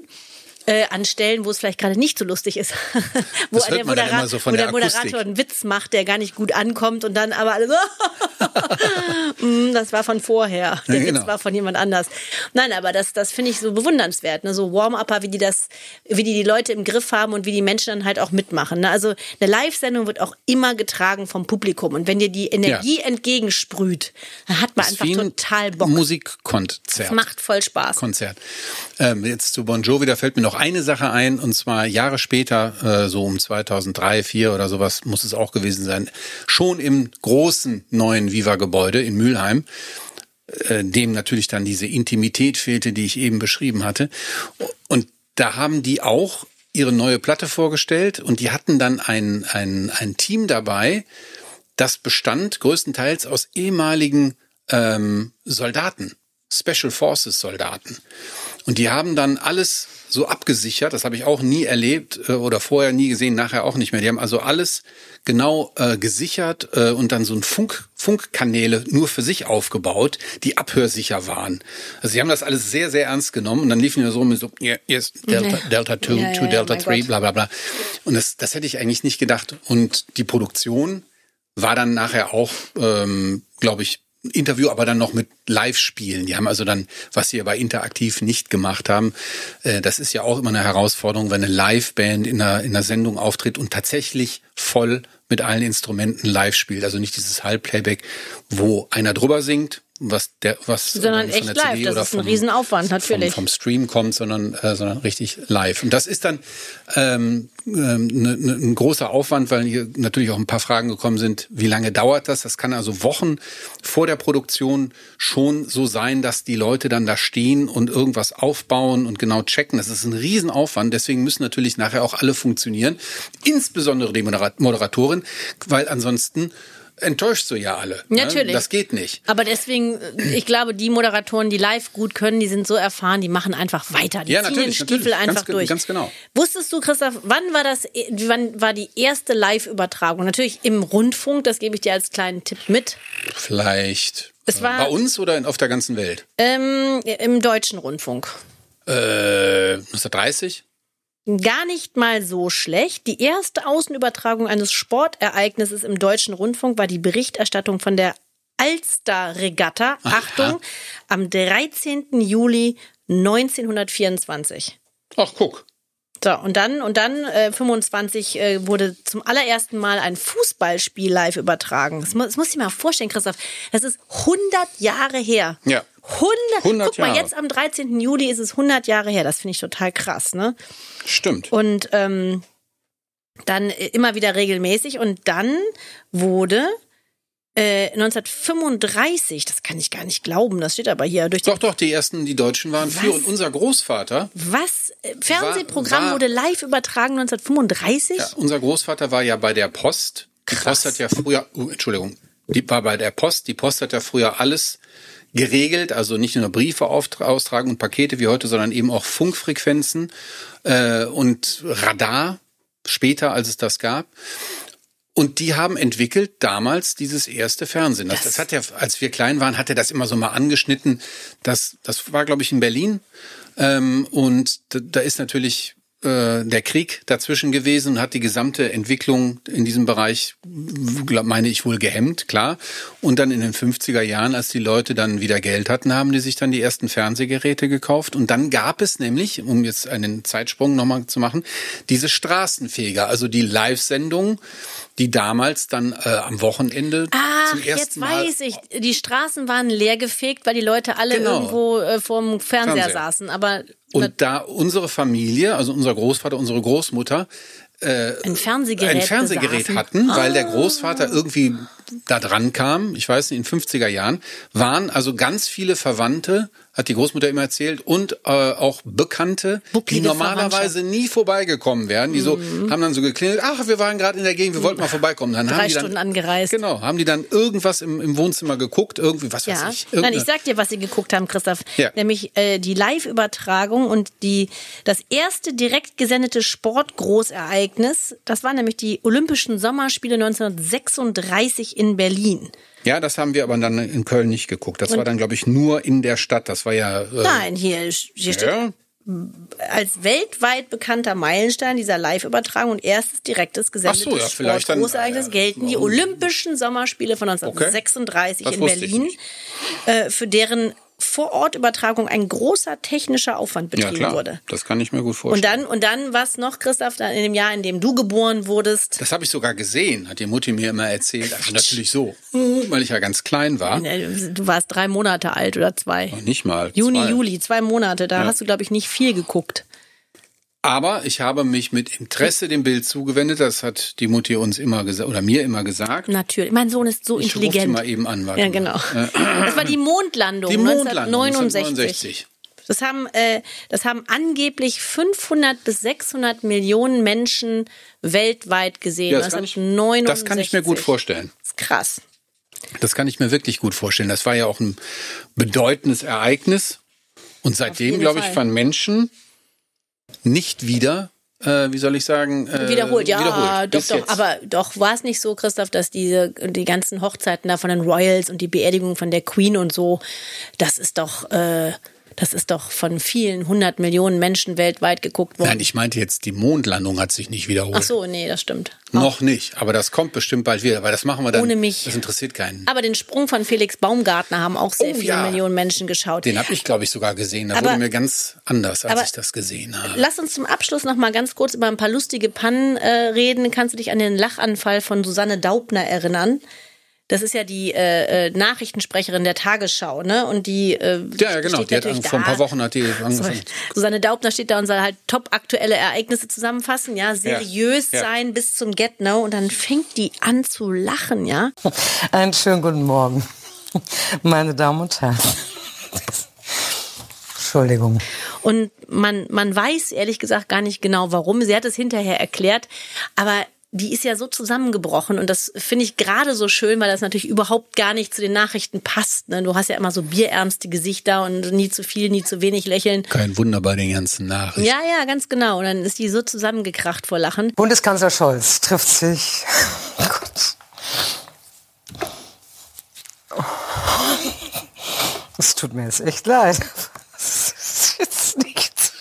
An Stellen, wo es vielleicht gerade nicht so lustig ist. Wo der Moderator einen Witz macht, der gar nicht gut ankommt und dann aber alle so, das war von vorher. Der Witz war von jemand anders. Nein, aber das finde ich so bewundernswert. Ne? So Warm-Upper, wie die Leute im Griff haben und wie die Menschen dann halt auch mitmachen. Ne? Also eine Live-Sendung wird auch immer getragen vom Publikum. Und wenn dir die Energie entgegensprüht, dann hat man einfach total Bock. Musikkonzert. Das macht voll Spaß. Konzert. Jetzt zu Bon Jovi, da fällt mir noch eine Sache ein, und zwar Jahre später, so um 2003, 2004 oder sowas muss es auch gewesen sein, schon im großen neuen Viva-Gebäude in Mülheim, dem natürlich dann diese Intimität fehlte, die ich eben beschrieben hatte. Und da haben die auch ihre neue Platte vorgestellt und die hatten dann ein Team dabei, das bestand größtenteils aus ehemaligen Soldaten, Special Forces Soldaten. Und die haben dann alles so abgesichert, das habe ich auch nie erlebt oder vorher nie gesehen, nachher auch nicht mehr. Die haben also alles genau gesichert und dann so ein Funkkanäle nur für sich aufgebaut, die abhörsicher waren. Also sie haben das alles sehr, sehr ernst genommen und dann liefen die so mit so, yes, Delta 2, Delta 3, bla bla bla. Und das hätte ich eigentlich nicht gedacht. Und die Produktion war dann nachher auch, glaube ich, Interview, aber dann noch mit Live-Spielen. Die haben also dann, was sie bei Interaktiv nicht gemacht haben, das ist ja auch immer eine Herausforderung, wenn eine Live-Band in einer Sendung auftritt und tatsächlich voll mit allen Instrumenten live spielt. Also nicht dieses Halbplayback, wo einer drüber singt, sondern echt von der live. CD das ist ein Riesenaufwand, natürlich. Vom Stream kommt, sondern richtig live. Und das ist dann ein großer Aufwand, weil hier natürlich auch ein paar Fragen gekommen sind, wie lange dauert das? Das kann also Wochen vor der Produktion schon so sein, dass die Leute dann da stehen und irgendwas aufbauen und genau checken. Das ist ein Riesenaufwand, deswegen müssen natürlich nachher auch alle funktionieren, insbesondere die Moderatorin, weil ansonsten enttäuscht du ja alle. Natürlich. Ne? Das geht nicht. Aber deswegen, ich glaube, die Moderatoren, die live gut können, die sind so erfahren, die machen einfach weiter. Die ziehen den Stiefel einfach durch. Ganz genau. Wusstest du, Christoph, wann war die erste Live-Übertragung? Natürlich im Rundfunk, das gebe ich dir als kleinen Tipp mit. Vielleicht Es war, bei uns oder auf der ganzen Welt? Im deutschen Rundfunk. 1930? Gar nicht mal so schlecht. Die erste Außenübertragung eines Sportereignisses im deutschen Rundfunk war die Berichterstattung von der Alster-Regatta. Achtung, am 13. Juli 1924. Ach, guck. So, und dann 25 wurde zum allerersten Mal ein Fußballspiel live übertragen. Das muss ich mir mal vorstellen, Christoph. Das ist 100 Jahre her. Ja. 100 Guck mal, Jahre. jetzt am 13. Juli ist es 100 Jahre her. Das finde ich total krass, ne? Stimmt. Und dann immer wieder regelmäßig. Und dann wurde 1935, das kann ich gar nicht glauben, das steht aber hier. Doch, die ersten, die Deutschen waren für. Und unser Großvater... Was? Fernsehprogramm wurde live übertragen 1935? Ja, unser Großvater war ja bei der Post. Die Post hat ja früher... Die war bei der Post. Die Post hat ja früher alles geregelt, also nicht nur Briefe austragen und Pakete wie heute, sondern eben auch Funkfrequenzen und Radar, später, als es das gab. Und die haben entwickelt damals dieses erste Fernsehen. Das hat ja, als wir klein waren, hat er das immer so mal angeschnitten. Das war, glaube ich, in Berlin. Und da ist natürlich der Krieg dazwischen gewesen und hat die gesamte Entwicklung in diesem Bereich, meine ich, wohl gehemmt, klar. Und dann in den 50er Jahren, als die Leute dann wieder Geld hatten, haben die sich dann die ersten Fernsehgeräte gekauft. Und dann gab es nämlich, um jetzt einen Zeitsprung nochmal zu machen, diese Straßenfeger, also die Live-Sendung, die damals dann am Wochenende zum ersten Mal... Jetzt weiß ich, die Straßen waren leergefegt, weil die Leute alle irgendwo vorm Fernseher saßen. Aber und da unsere Familie, also unser Großvater, unsere Großmutter, ein Fernsehgerät hatten, weil der Großvater irgendwie da dran kam, ich weiß nicht, in den 50er Jahren, waren also ganz viele Verwandte, hat die Großmutter immer erzählt, und auch Bekannte, die normalerweise nie vorbeigekommen wären. Die so haben dann so geklingelt, ach, wir waren gerade in der Gegend, wir wollten mal vorbeikommen. Dann 3 Stunden angereist. Genau, haben die dann irgendwas im Wohnzimmer geguckt, irgendwie, was weiß ich. Nein, ich sag dir, was sie geguckt haben, Christoph. Ja. Nämlich die Live-Übertragung und das erste direkt gesendete Sportgroßereignis, das waren nämlich die Olympischen Sommerspiele 1936 in Berlin. Ja, das haben wir aber dann in Köln nicht geguckt. Das war dann, glaube ich, nur in der Stadt. Das war ja... Nein, hier steht als weltweit bekannter Meilenstein dieser Live-Übertragung und erstes direktes gesendetes Sportgroßereignis gelten die Olympischen Sommerspiele von 1936 in Berlin, für deren Vorortübertragung ein großer technischer Aufwand betrieben wurde. Das kann ich mir gut vorstellen. Und dann was noch, Christoph, in dem Jahr, in dem du geboren wurdest? Das habe ich sogar gesehen, hat die Mutti mir immer erzählt. Also natürlich so, weil ich ja ganz klein war. Du warst 3 Monate alt oder 2. Noch nicht mal. Juni, Juli, 2 Monate. Da hast du, glaube ich, nicht viel geguckt. Aber ich habe mich mit Interesse dem Bild zugewendet. Das hat die Mutti uns immer gesagt oder mir immer gesagt. Natürlich. Mein Sohn ist so intelligent. Ich rufe mal eben an. Ja, genau. Das war die Mondlandung. 1969. Das haben angeblich 500 bis 600 Millionen Menschen weltweit gesehen. Ja, das kann ich mir gut vorstellen. Das ist krass. Das kann ich mir wirklich gut vorstellen. Das war ja auch ein bedeutendes Ereignis. Und seitdem, glaube ich, von Menschen nicht wieder, wie soll ich sagen, wiederholt. Doch. Aber doch war es nicht so, Christoph, dass die ganzen Hochzeiten da von den Royals und die Beerdigung von der Queen und so, das ist doch von vielen 100 Millionen Menschen weltweit geguckt worden. Nein, ich meinte jetzt, die Mondlandung hat sich nicht wiederholt. Ach so, nee, das stimmt. Noch nicht, aber das kommt bestimmt bald wieder, weil das machen wir dann. Ohne mich. Das interessiert keinen. Aber den Sprung von Felix Baumgartner haben auch sehr viele Millionen Menschen geschaut. Den habe ich, glaube ich, sogar gesehen. Da wurde mir ganz anders, als ich das gesehen habe. Lass uns zum Abschluss noch mal ganz kurz über ein paar lustige Pannen reden. Kannst du dich an den Lachanfall von Susanne Daubner erinnern? Das ist ja die Nachrichtensprecherin der Tagesschau, ne? Und die ja, genau. Die hat vor ein paar Wochen hat die angefangen. Susanne Daubner steht da und soll halt top aktuelle Ereignisse zusammenfassen, ja, seriös sein bis zum Get-No, und dann fängt die an zu lachen, ja. Einen schönen guten Morgen, meine Damen und Herren. Entschuldigung. Und man weiß ehrlich gesagt gar nicht genau, warum. Sie hat es hinterher erklärt, aber die ist ja so zusammengebrochen und das finde ich gerade so schön, weil das natürlich überhaupt gar nicht zu den Nachrichten passt. Ne? Du hast ja immer so bierernste Gesichter und nie zu viel, nie zu wenig lächeln. Kein Wunder bei den ganzen Nachrichten. Ja, ganz genau. Und dann ist die so zusammengekracht vor Lachen. Bundeskanzler Scholz trifft sich. Oh Gott. Es tut mir jetzt echt leid. Das ist jetzt nichts.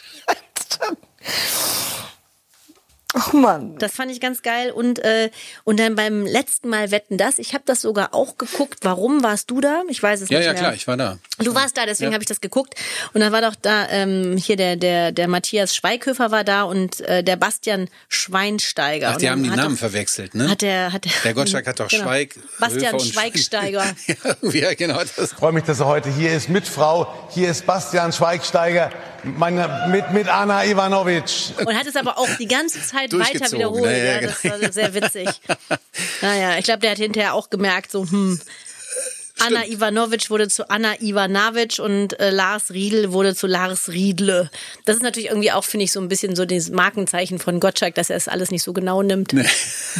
Oh Mann. Das fand ich ganz geil. Und dann beim letzten Mal Wetten, das. Ich habe das sogar auch geguckt. Warum warst du da? Ich weiß es nicht mehr. Ja, klar, ich war da. Du warst da, deswegen habe ich das geguckt. Und dann war doch da hier der Matthias Schweighöfer war da und der Bastian Schweinsteiger. Ach, die haben die Namen verwechselt, ne? Der Gottschalk hat doch genau. Bastian Schweigsteiger. Ja, genau. Ich freue mich, dass er heute hier ist mit Frau. Hier ist Bastian Schweigsteiger mit Anna Ivanovic. Und hat es aber auch die ganze Zeit weiter wiederholt. Ja, das war sehr witzig. Naja, ich glaube, der hat hinterher auch gemerkt, so, Anna Ivanovic wurde zu Anna Ivanovic und Lars Riedl wurde zu Lars Riedle. Das ist natürlich irgendwie auch, finde ich, so ein bisschen so das Markenzeichen von Gottschalk, dass er es alles nicht so genau nimmt. Nee.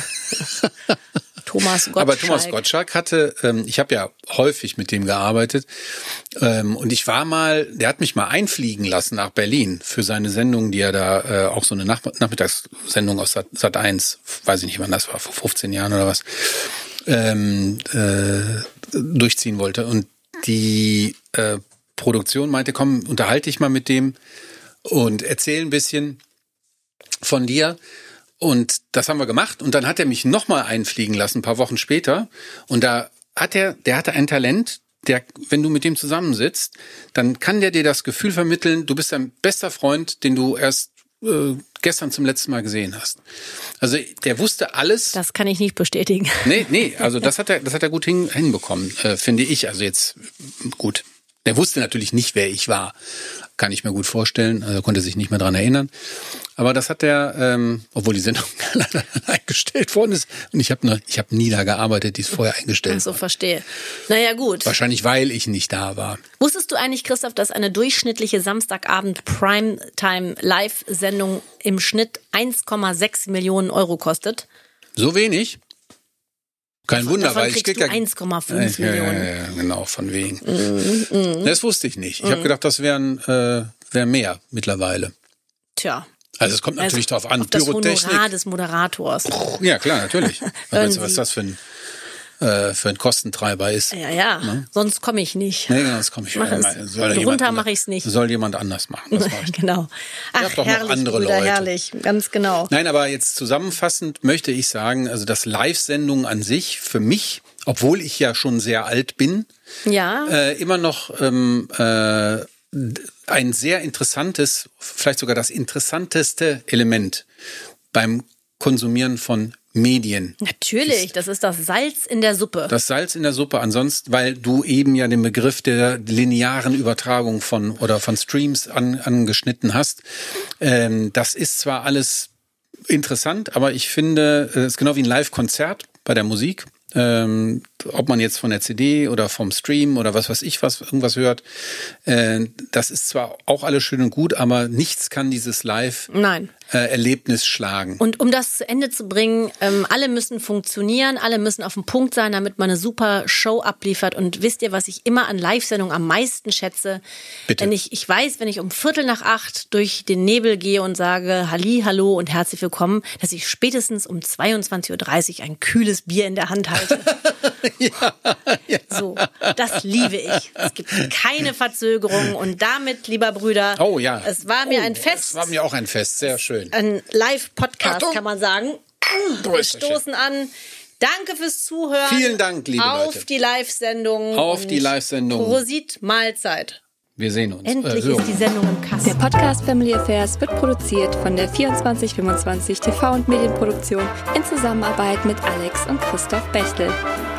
Aber Thomas Gottschalk hatte, ich habe ja häufig mit dem gearbeitet und der hat mich mal einfliegen lassen nach Berlin für seine Sendung, die er da, auch so eine Nachmittagssendung aus Sat.1, weiß ich nicht wann das war, vor 15 Jahren oder was, durchziehen wollte. Und die Produktion meinte, komm, unterhalte dich mal mit dem und erzähl ein bisschen von dir. Und das haben wir gemacht und dann hat er mich nochmal einfliegen lassen, ein paar Wochen später. Und der hatte ein Talent, wenn du mit dem zusammensitzt, dann kann der dir das Gefühl vermitteln, du bist dein bester Freund, den du erst gestern zum letzten Mal gesehen hast. Also der wusste alles. Das kann ich nicht bestätigen. Nee, also das hat er gut hinbekommen, finde ich. Also jetzt gut. Der wusste natürlich nicht, wer ich war. Kann ich mir gut vorstellen. Also konnte sich nicht mehr dran erinnern. Aber das hat er, obwohl die Sendung leider eingestellt worden ist. Und ich habe nie da gearbeitet, die ist vorher eingestellt. Ach so, verstehe. Naja, gut. Wahrscheinlich, weil ich nicht da war. Wusstest du eigentlich, Christoph, dass eine durchschnittliche Samstagabend Primetime-Live-Sendung im Schnitt 1,6 Millionen Euro kostet? So wenig? Kein Wunder, davon weil ich krieg ja 1,5 Millionen. Ja, genau, von wegen. Das wusste ich nicht. Ich habe gedacht, das wär mehr mittlerweile. Tja. Also es kommt natürlich darauf an. Auf das Honorar des Moderators. Ja, klar, natürlich. Was das für ein Kostentreiber ist. Ja. Ne? Sonst komme ich nicht. Nee, genau, sonst komme ich nicht. Drunter mache ich es nicht. Soll jemand anders machen. Das mach ich. Genau. Ach, doch herrlich, noch andere Brüder, Leute. herrlich. Ganz genau. Nein, aber jetzt zusammenfassend möchte ich sagen, also das Live-Sendung an sich für mich, obwohl ich ja schon sehr alt bin, immer noch ein sehr interessantes, vielleicht sogar das interessanteste Element beim Konsumieren von Medien. Natürlich, das ist das Salz in der Suppe. Das Salz in der Suppe, ansonsten, weil du eben ja den Begriff der linearen Übertragung von Streams angeschnitten hast. Das ist zwar alles interessant, aber ich finde, es ist genau wie ein Live-Konzert bei der Musik. Ob man jetzt von der CD oder vom Stream oder was weiß ich was, irgendwas hört, das ist zwar auch alles schön und gut, aber nichts kann dieses Live-Erlebnis schlagen. Und um das zu Ende zu bringen, alle müssen funktionieren, alle müssen auf dem Punkt sein, damit man eine super Show abliefert. Und wisst ihr, was ich immer an Live-Sendungen am meisten schätze? Bitte. Wenn ich weiß, wenn ich um 7:45 durch den Nebel gehe und sage Halli, hallo und herzlich willkommen, dass ich spätestens um 22:30 Uhr ein kühles Bier in der Hand halte. Ja. So, das liebe ich. Es gibt keine Verzögerung und damit, lieber Brüder, es war mir ein Fest. Es war mir auch ein Fest, sehr schön. Ein Live-Podcast, kann man sagen. Wir stoßen an. Danke fürs Zuhören. Vielen Dank, liebe Leute. Auf die Live-Sendung. Auf die Live-Sendung. Prosit Mahlzeit. Wir sehen uns. Endlich ist die Sendung im Kasten. Der Podcast Family Affairs wird produziert von der 2425 TV- und Medienproduktion in Zusammenarbeit mit Alex und Christoph Bechtel.